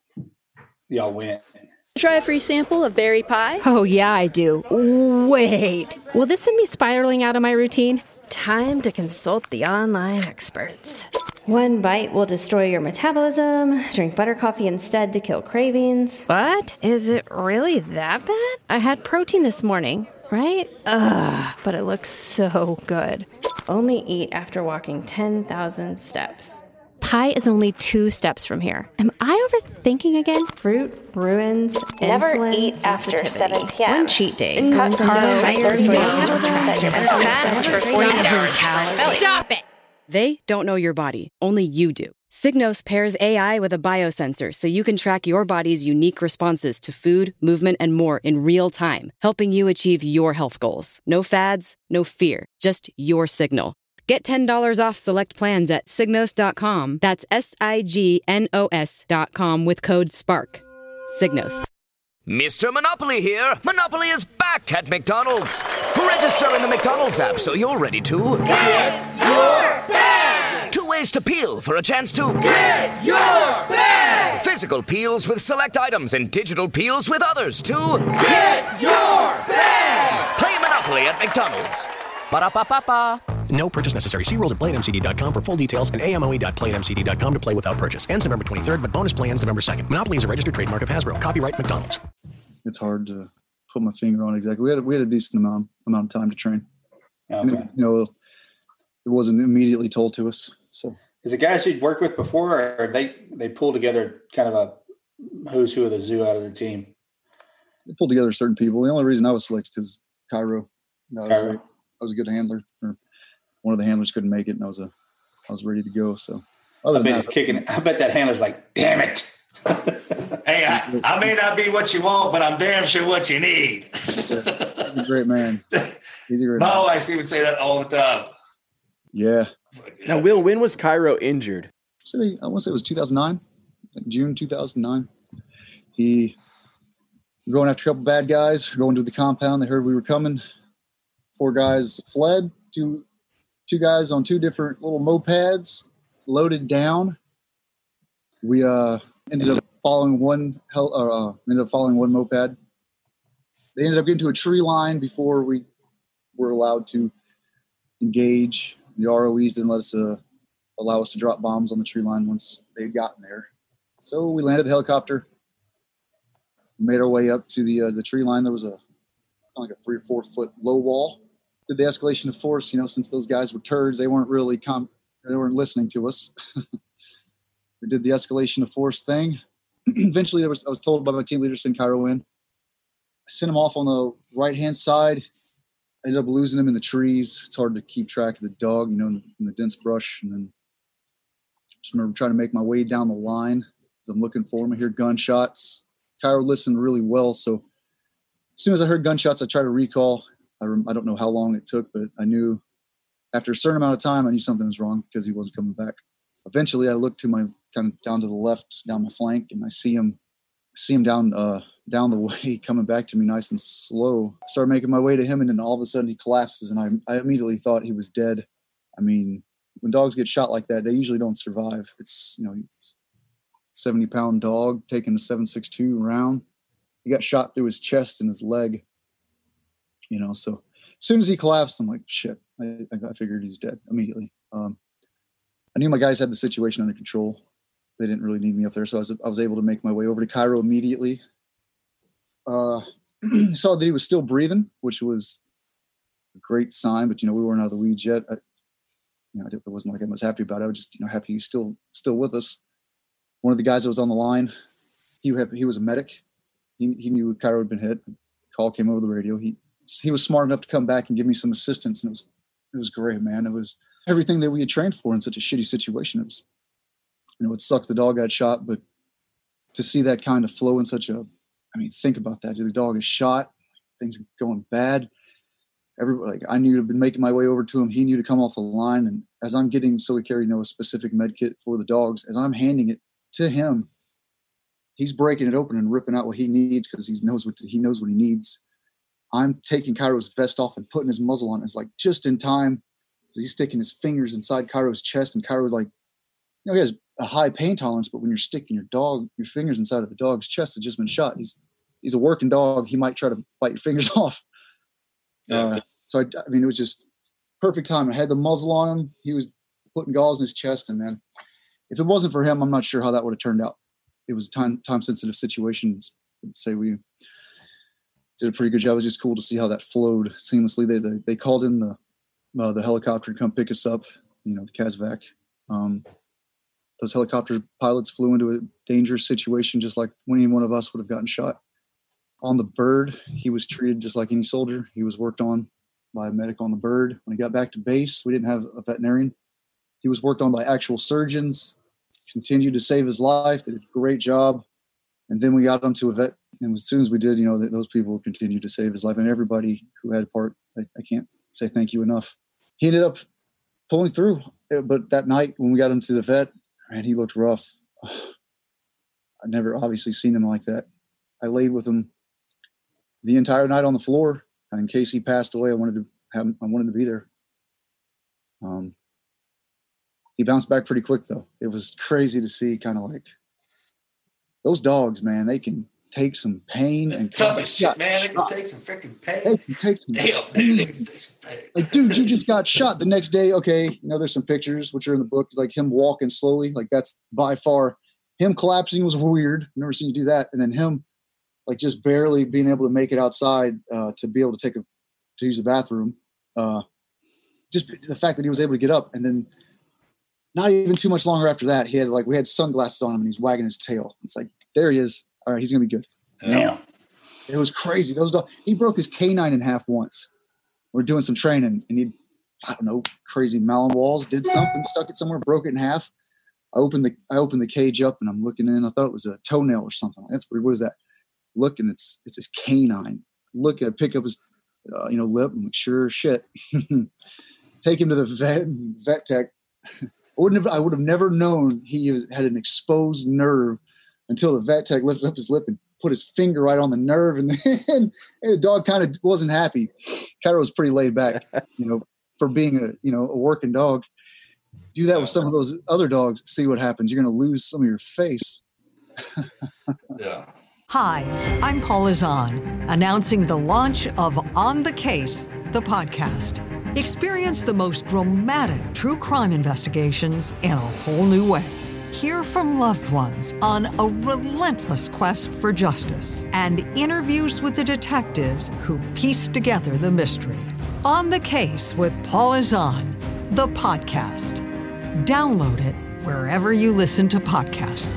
y'all went?
Try a free sample of berry pie?
Oh, yeah, I do. Wait. Will this send me spiraling out of my routine? Time to consult the online experts. One bite will destroy your metabolism. Drink butter coffee instead to kill cravings. What? Is it really that bad? I had protein this morning, right? But it looks so good. Only eat after walking 10,000 steps. Pie is only 2 steps from here. Am I overthinking again? Fruit ruins
Never
insulin
eat after 7 p.m.
One cheat day.
Cut carbs for 30 days. Set your fast for 48 hours.
Stop it!
They don't know your body. Only you do. Signos pairs AI with a biosensor so you can track your body's unique responses to food, movement, and more in real time, helping you achieve your health goals. No fads, no fear, just your signal. Get $10 off select plans at Signos.com. That's SIGNOS.com with code SPARK. Signos.
Mr. Monopoly here. Monopoly is back at McDonald's. Register in the McDonald's app so you're ready to get your bag. 2 ways to peel for a chance to get your bag. Physical peels with select items and digital peels with others to get your bag. Play Monopoly at McDonald's. Ba-da-ba-ba-ba.
No purchase necessary. See rules at playatmcd.com for full details and amoe.playatmcd.com to play without purchase. Ends November 23rd, but bonus play ends November 2nd. Monopoly is a registered trademark of Hasbro. Copyright McDonald's.
It's hard to put my finger on exactly. We had a decent amount of time to train.
Okay.
And, it wasn't immediately told to us. So,
is the guys you'd worked with before, or they pulled together kind of a who's who of the zoo out of the team?
They pulled together certain people. The only reason I was selected because Cairo. I was a good handler. Or one of the handlers couldn't make it, and I was ready to go. So,
I bet that handler's like, damn it.
Hey, I may not be what you want, but I'm damn sure what you need.
He's a great man.
My wife would say that all the time.
Yeah.
Now, Will, when was Cairo injured?
I want to say it was 2009, like June 2009. He going after a couple bad guys, going to the compound. They heard we were coming. 4 guys fled. Two guys on 2 different little mopeds loaded down. We ended up following one moped. They ended up getting to a tree line before we were allowed to engage. The ROEs didn't let us allow us to drop bombs on the tree line once they'd gotten there. So we landed the helicopter, made our way up to the tree line. There was like a 3 or 4 foot low wall. Did the escalation of force, since those guys were turds, they weren't really they weren't listening to us. We did the escalation of force thing. Eventually I was told by my team leader to send Cairo in. I sent him off on the right-hand side. I ended up losing him in the trees. It's hard to keep track of the dog, in the dense brush. And then just remember trying to make my way down the line. As I'm looking for him, I hear gunshots. Cairo listened really well. So as soon as I heard gunshots, I tried to recall. I don't know how long it took, but I knew after a certain amount of time, I knew something was wrong because he wasn't coming back. Eventually, I looked to my kind of down to the left, down my flank, and I see him down the way, coming back to me nice and slow. I started making my way to him, and then all of a sudden he collapses, and I immediately thought he was dead. I mean, when dogs get shot like that, they usually don't survive. It's, it's a 70-pound dog taking a 7.62 round. He got shot through his chest and his leg. So as soon as he collapsed, I'm like, shit, I figured he's dead immediately. I knew my guys had the situation under control. They didn't really need me up there. So I was able to make my way over to Cairo immediately. Saw that he was still breathing, which was a great sign, but, we weren't out of the weeds yet. It wasn't like I was happy about it. I was just, happy he's still with us. One of the guys that was on the line, he was a medic. He knew Cairo had been hit. Call came over the radio. He was smart enough to come back and give me some assistance, and it was great, man. It was everything that we had trained for in such a shitty situation. It was, it sucked the dog got shot, but to see that kind of flow in think about that. The dog is shot, things are going bad. I knew I'd been making my way over to him. He knew to come off the line, and as I'm getting, so we carry a specific med kit for the dogs. As I'm handing it to him, he's breaking it open and ripping out what he needs because he knows what he needs. I'm taking Cairo's vest off and putting his muzzle on. It's like just in time. He's sticking his fingers inside Cairo's chest, and Cairo, he has a high pain tolerance, but when you're sticking your fingers inside of the dog's chest that's just been shot, he's a working dog. He might try to bite your fingers off. Yeah. So it was just perfect time. I had the muzzle on him. He was putting gauze in his chest, and man, if it wasn't for him, I'm not sure how that would have turned out. It was a time-sensitive situation. I'd say we did a pretty good job. It was just cool to see how that flowed seamlessly. They called in the helicopter to come pick us up, the CASVAC. Those helicopter pilots flew into a dangerous situation just like any one of us would have gotten shot. On the bird, he was treated just like any soldier. He was worked on by a medic on the bird. When he got back to base, we didn't have a veterinarian. He was worked on by actual surgeons, continued to save his life. They did a great job. And then we got him to a vet. And as soon as we did, those people continued to save his life. And everybody who had a part, I can't say thank you enough. He ended up pulling through. But that night when we got him to the vet, man, he looked rough. I'd never obviously seen him like that. I laid with him the entire night on the floor. In case he passed away, I wanted to be there. He bounced back pretty quick though. It was crazy to see, kind of like those dogs, man, they can take some pain and
tough as shit, man. They can take some freaking pain.
They can take some pain. Like, dude, you just got shot the next day. Okay, there's some pictures which are in the book, like him walking slowly. Like that's by far him collapsing was weird. Never seen you do that. And then him, like just barely being able to make it outside to be able to use the bathroom. Just the fact that he was able to get up, and then not even too much longer after that, we had sunglasses on him and he's wagging his tail. It's like, there he is. All right, he's gonna be good.
Yeah.
It was crazy. Those dogs. He broke his canine in half once. We're doing some training, and he, crazy Malin walls, did something, stuck it somewhere, broke it in half. I opened the cage up, and I'm looking in. I thought it was a toenail or something. That's weird. What is that? Look, and it's his canine. Look, I pick up his lip. I'm like, sure shit. Take him to the vet tech. I would have never known he had an exposed nerve until the vet tech lifted up his lip and put his finger right on the nerve, and then the dog kind of wasn't happy. Cairo was pretty laid back, for being a working dog. Do that with some of those other dogs, see what happens. You're going to lose some of your face.
Yeah.
Hi, I'm Paula Zahn, announcing the launch of On the Case, the podcast. Experience the most dramatic true crime investigations in a whole new way. Hear from loved ones on a relentless quest for justice and interviews with the detectives who piece together the mystery. On the Case with Paul Izan, the podcast. Download it wherever you listen to podcasts.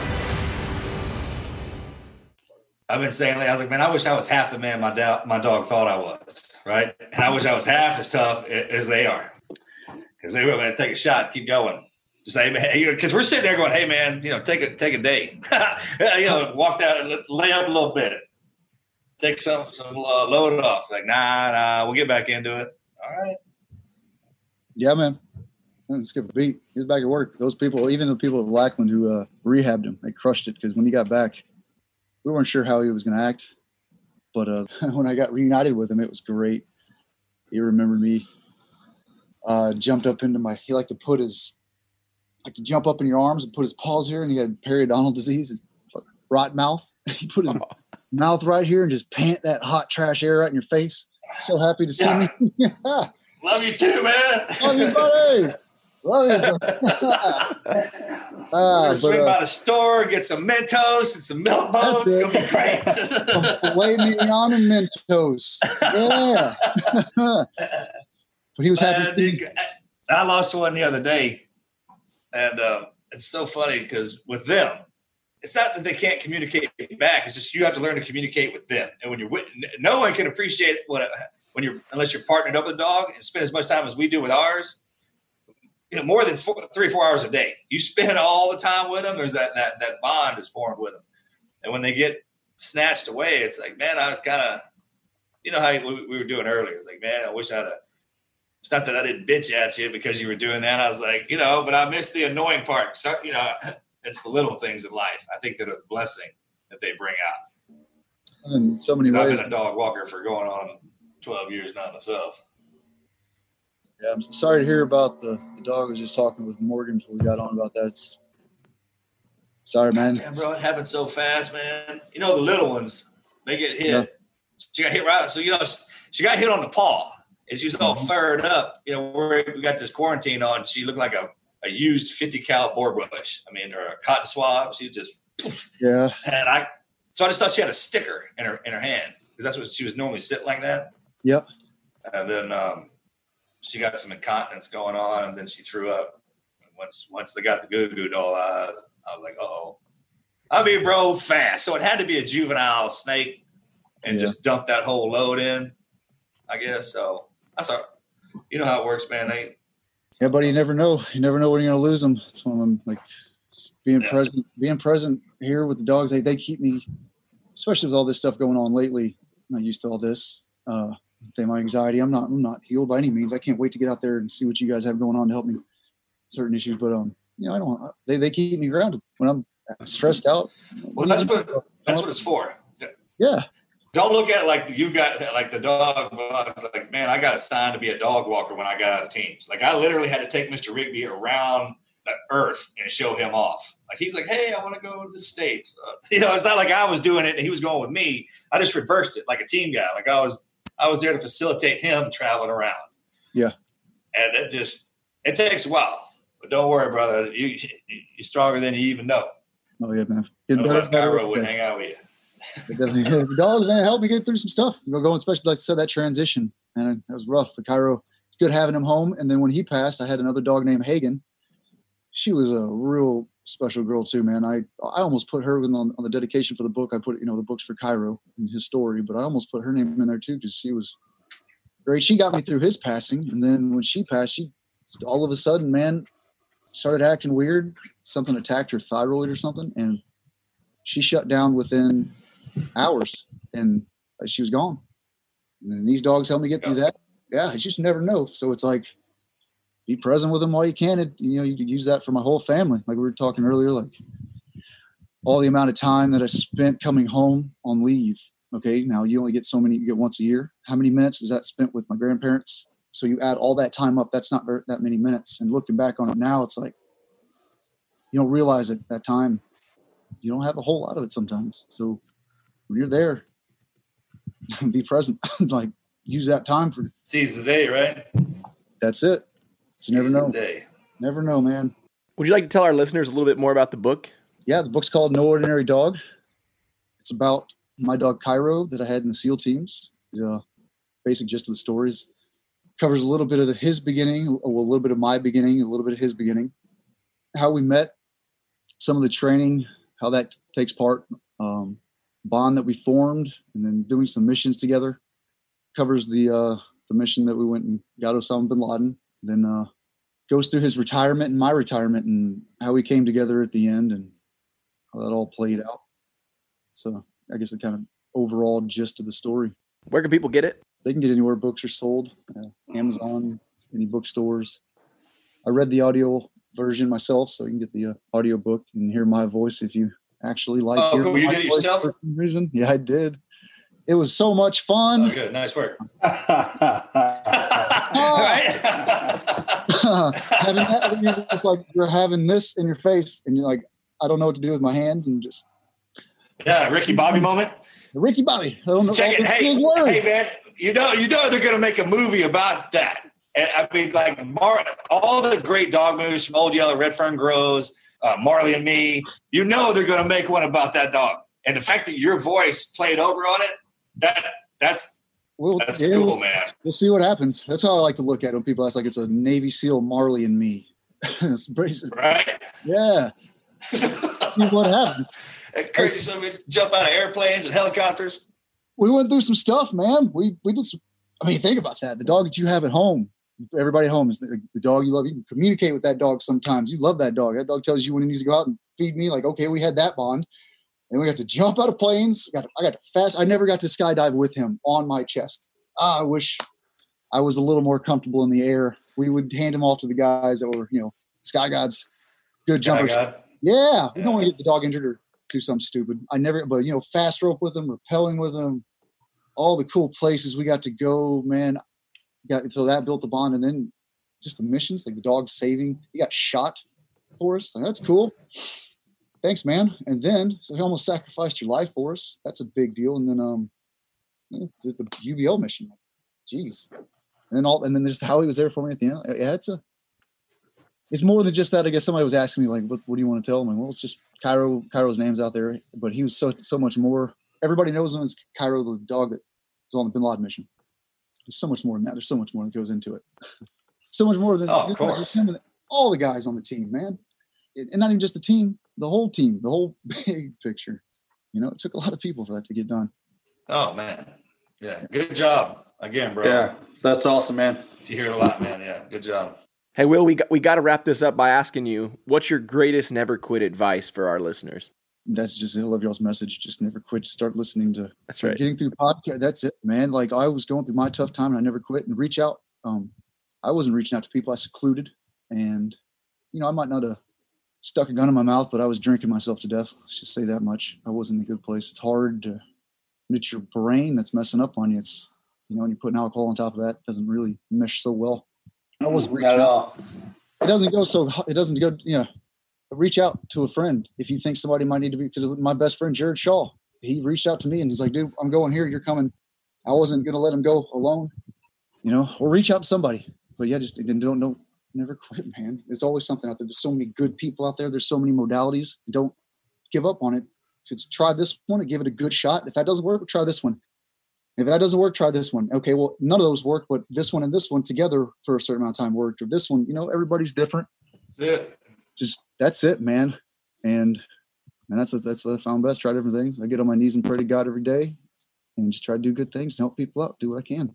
I've been saying, I was like, man, I wish I was half the man my dog thought I was, right? And I wish I was half as tough as they are. Because they were going to take a shot, keep going. Just say, man, because we're sitting there going, hey, man, take a day. Walk out and lay up a little bit. Take some load it off. Like, nah, we'll get back into it. All right.
Yeah, man. Let's skip a beat. He was back at work. Those people, even the people of Lackland who rehabbed him, they crushed it because when he got back, we weren't sure how he was going to act. But when I got reunited with him, it was great. He remembered me. Jumped up into he liked to jump up in your arms and put his paws here, and he had periodontal disease, his rot mouth. He put his mouth right here and just pant that hot trash air right in your face. So happy to see me.
Love you too, man.
Love you, buddy. Love you.
Swing by the store, get some Mentos and some milk bones. It's going to be great.
Filet mignon and Mentos. Yeah. But he was happy.
I lost one the other day. And it's so funny because with them, it's not that they can't communicate back. It's just you have to learn to communicate with them. And when no one can appreciate unless you're partnered up with a dog and spend as much time as we do with ours. More than 3 or 4 hours a day. You spend all the time with them. There's that bond is formed with them. And when they get snatched away, it's like, man, I was kind of, how we were doing earlier. It's like, man, I wish I'd have. It's not that I didn't bitch at you because you were doing that. I was like, but I missed the annoying part. So, it's the little things in life. I think that a blessing that they bring out.
And so many ways.
I've been a dog walker for going on 12 years now myself.
Yeah, I'm sorry to hear about the dog. I was just talking with Morgan before we got on about that. Sorry, man.
Damn, bro, it happened so fast, man. The little ones, they get hit. Yeah. She got hit right. So, she got hit on the paw. And she was all fired up. We got this quarantine on. She looked like a used 50 cal boar brush. Or a cotton swab. She was just,
yeah.
And I just thought she had a sticker in her hand because that's what she was normally sitting like that.
Yep.
And then she got some incontinence going on, and then she threw up. And once they got the goo doll eyes, I was like, uh-oh. Bro, fast. So it had to be a juvenile snake and just dump that whole load in, I guess. So that's how it works, man.
Yeah, buddy, you never know. You never know when you're going to lose them. That's when I'm like being present here with the dogs. They keep me, especially with all this stuff going on lately. I'm not used to all this. My anxiety. I'm not healed by any means. I can't wait to get out there and see what you guys have going on to help me with certain issues. But I don't. They keep me grounded when I'm stressed out.
Well, that's what it's for.
Yeah.
Don't look at it like you got like the dog. Like, man, I got assigned to be a dog walker when I got out of teams. Like, I literally had to take Mr. Rigby around the earth and show him off. Like, he's like, hey, I want to go to the States. It's not like I was doing it and he was going with me. I just reversed it like a team guy. Like, I was there to facilitate him traveling around.
Yeah.
And it takes a while. But don't worry, brother. You're stronger than you even know.
Oh, yeah, man.
Otherwise, Cairo wouldn't hang out with you.
The dogs, man, helped me get through some stuff. Going, especially like I said, that transition, and that was rough. But Cairo, it's good having him home. And then when he passed, I had another dog named Hagen. She was a real special girl too, man. I almost put her on the dedication for the book. I put the books for Cairo and his story, but I almost put her name in there too because she was great. She got me through his passing, and then when she passed, she all of a sudden, man, started acting weird. Something attacked her thyroid or something, and she shut down within hours, and she was gone. And then these dogs helped me get through that. Yeah, I just never know. So it's like, be present with them while you can. And, you could use that for my whole family. Like we were talking earlier, like all the amount of time that I spent coming home on leave. Okay, now you get once a year. How many minutes is that spent with my grandparents? So you add all that time up, that's not that many minutes. And looking back on it now, it's like, you don't realize at that time, you don't have a whole lot of it sometimes. So when you're there, be present. Like, use that time for
seize the day, right?
that's it. You never know. Never know, man.
Would you like to tell our listeners a little bit more about the book?
Yeah, the book's called No Ordinary Dog. It's about my dog Cairo that I had in the SEAL teams. Basic gist of the stories. Covers a little bit of his beginning, a little bit of my beginning, a little bit of his beginning. How we met, some of the training, how that takes part, bond that we formed, and then doing some missions together. Covers the mission that we went and got Osama bin Laden. Then goes through his retirement and my retirement and how we came together at the end and how that all played out. So I guess the kind of overall gist of the story.
Where can people get it?
They can get anywhere books are sold, Amazon, any bookstores. I read the audio version myself, so you can get the audio book and hear my voice if you actually like hearing
cool. You
my
did it
voice
yourself?
for some reason. Yeah, I did. It was so much fun.
Oh, good. Nice work.
It's like you're having this in your face, and you're like, I don't know what to do with my hands, and just
Ricky Bobby moment.
The Ricky Bobby. I don't know.
Check it. Hey man, you know they're gonna make a movie about that. And I mean, like all the great dog movies from Old Yeller, Red Fern Grows, Marley and Me. You know they're gonna make one about that dog, and the fact that your voice played over on it, that's cool, man.
We'll see what happens. That's how I like to look at it when people ask, like, it's a Navy SEAL Marley and Me. It's
right?
Yeah. See what happens.
Crazy, so we jump out of airplanes and helicopters.
We went through some stuff, man. We did some. I mean, think about that. The dog that you have at home, everybody at home is the dog you love. You can communicate with that dog sometimes. You love that dog. That dog tells you when he needs to go out and feed me. Like, okay, we had that bond. And we got to jump out of planes. I got to fast. I never got to skydive with him on my chest. I wish I was a little more comfortable in the air. We would hand him all to the guys that were, sky gods, good jumpers. Yeah. We don't want to get the dog injured or do something stupid. But fast rope with him, rappelling with him, all the cool places we got to go, man. So that built the bond. And then just the missions, like the dog saving, he got shot for us. Like, that's cool. Thanks, man. And then, so he almost sacrificed your life for us. That's a big deal. And then the UBO mission. Jeez. And then just how he was there for me at the end. Yeah, it's more than just that. I guess somebody was asking me, like, what do you want to tell him? Like, well, it's just Cairo's name's out there, but he was so much more. Everybody knows him as Cairo, the dog that was on the Bin Laden mission. There's so much more than that. There's so much more that goes into it. So much more than him and all the guys on the team, man. And not even just the team, the whole team, the whole big picture. It took a lot of people for that to get done.
Oh, man. Yeah. Good job again, bro.
Yeah. That's awesome, man.
You hear it a lot, man. Yeah. Good job.
Hey, Will, we got to wrap this up by asking you, what's your greatest never quit advice for our listeners?
That's just, I love y'all's message. Just never quit. Start listening to.
That's right.
Getting through podcast. That's it, man. Like, I was going through my tough time and I never quit. And reach out. I wasn't reaching out to people. I secluded, and I might not have stuck a gun in my mouth, but I was drinking myself to death. Let's just say that much. I wasn't in a good place. It's hard to. It's your brain that's messing up on you. It's when you're putting alcohol on top of that, it doesn't really mesh so well. I wasn't reaching
not at all.
It doesn't go. Reach out to a friend if you think somebody might need to be. Because my best friend Jared Shaw, he reached out to me and he's like, "Dude, I'm going here. You're coming." I wasn't gonna let him go alone, or reach out to somebody. But yeah, just don't never quit, man. There's always something out there. There's so many good people out there. There's so many modalities. Don't give up on it. If it's try this one and give it a good shot. If that doesn't work, try this one. If that doesn't work, try this one. Okay, well, none of those work, but this one and this one together for a certain amount of time worked. Or this one, everybody's different.
That's it.
That's it, man. And that's what I found best. Try different things. I get on my knees and pray to God every day, and just try to do good things and help people out. Do what I can.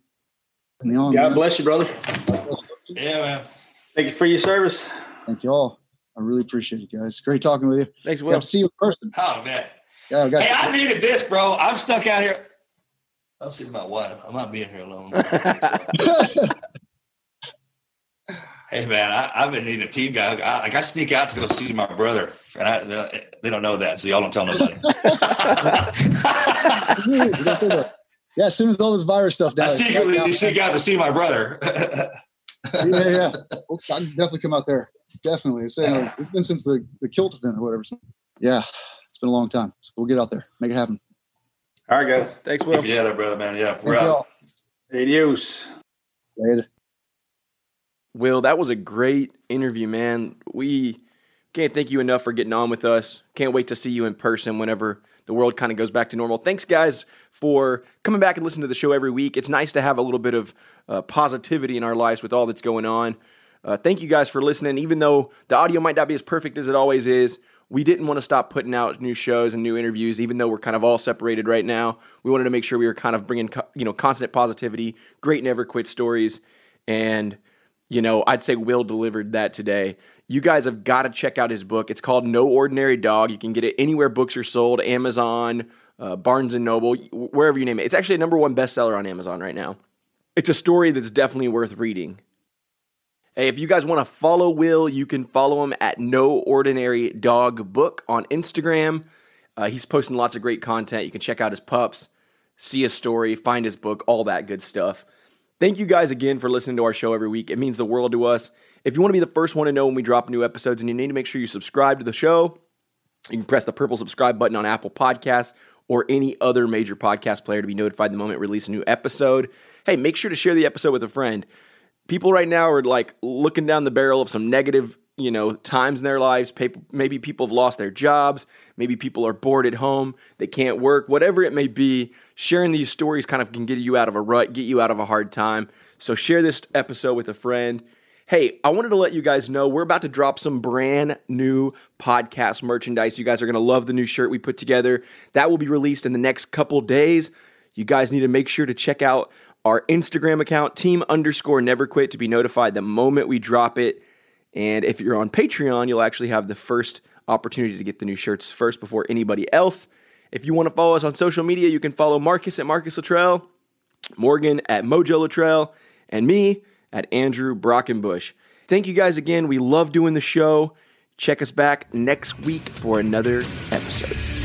God bless you, brother.
Yeah, man.
Thank you for your service.
Thank you all. I really appreciate it, guys. Great talking with you.
Thanks, Will.
Got to see you in person.
Oh, man.
Yeah,
hey, I needed this, bro. I'm stuck out here. I'll see my wife. I'm not being here alone. Hey, man, I've been needing a team guy. I sneak out to go see my brother, and they don't know that, so y'all don't tell nobody.
Yeah, as soon as all this virus stuff dies.
I secretly sneak out to see my brother.
Yeah. I can definitely come out there. Definitely. It's been since the kilt event or whatever. So, yeah, it's been a long time. So we'll get out there. Make it happen.
All right, guys.
Thanks, Will.
Yeah, brother, man. Yeah, we're out.
Adios.
Later.
Will, that was a great interview, man. We can't thank you enough for getting on with us. Can't wait to see you in person whenever the world kind of goes back to normal. Thanks, guys, for coming back and listening to the show every week. It's nice to have a little bit of positivity in our lives with all that's going on. Thank you guys for listening. Even though the audio might not be as perfect as it always is, we didn't want to stop putting out new shows and new interviews, even though we're kind of all separated right now. We wanted to make sure we were kind of bringing, constant positivity, great never quit stories. And, I'd say Will delivered that today. You guys have got to check out his book. It's called No Ordinary Dog. You can get it anywhere books are sold, Amazon, Barnes & Noble, wherever you name it. It's actually a #1 bestseller on Amazon right now. It's a story that's definitely worth reading. Hey, if you guys want to follow Will, you can follow him at No Ordinary Dog Book on Instagram. He's posting lots of great content. You can check out his pups, see his story, find his book, all that good stuff. Thank you guys again for listening to our show every week. It means the world to us. If you want to be the first one to know when we drop new episodes and you need to make sure you subscribe to the show, you can press the purple subscribe button on Apple Podcasts or any other major podcast player to be notified the moment we release a new episode. Hey, make sure to share the episode with a friend. People right now are like looking down the barrel of some negative, times in their lives. Maybe people have lost their jobs. Maybe people are bored at home. They can't work. Whatever it may be, sharing these stories kind of can get you out of a rut, get you out of a hard time. So share this episode with a friend. Hey, I wanted to let you guys know we're about to drop some brand new podcast merchandise. You guys are going to love the new shirt we put together. That will be released in the next couple days. You guys need to make sure to check out our Instagram account, team_neverquit, to be notified the moment we drop it. And if you're on Patreon, you'll actually have the first opportunity to get the new shirts first before anybody else. If you want to follow us on social media, you can follow Marcus at Marcus Luttrell, Morgan at Mojo Luttrell, and me at Andrew Brockenbush. Thank you guys again. We love doing the show. Check us back next week for another episode.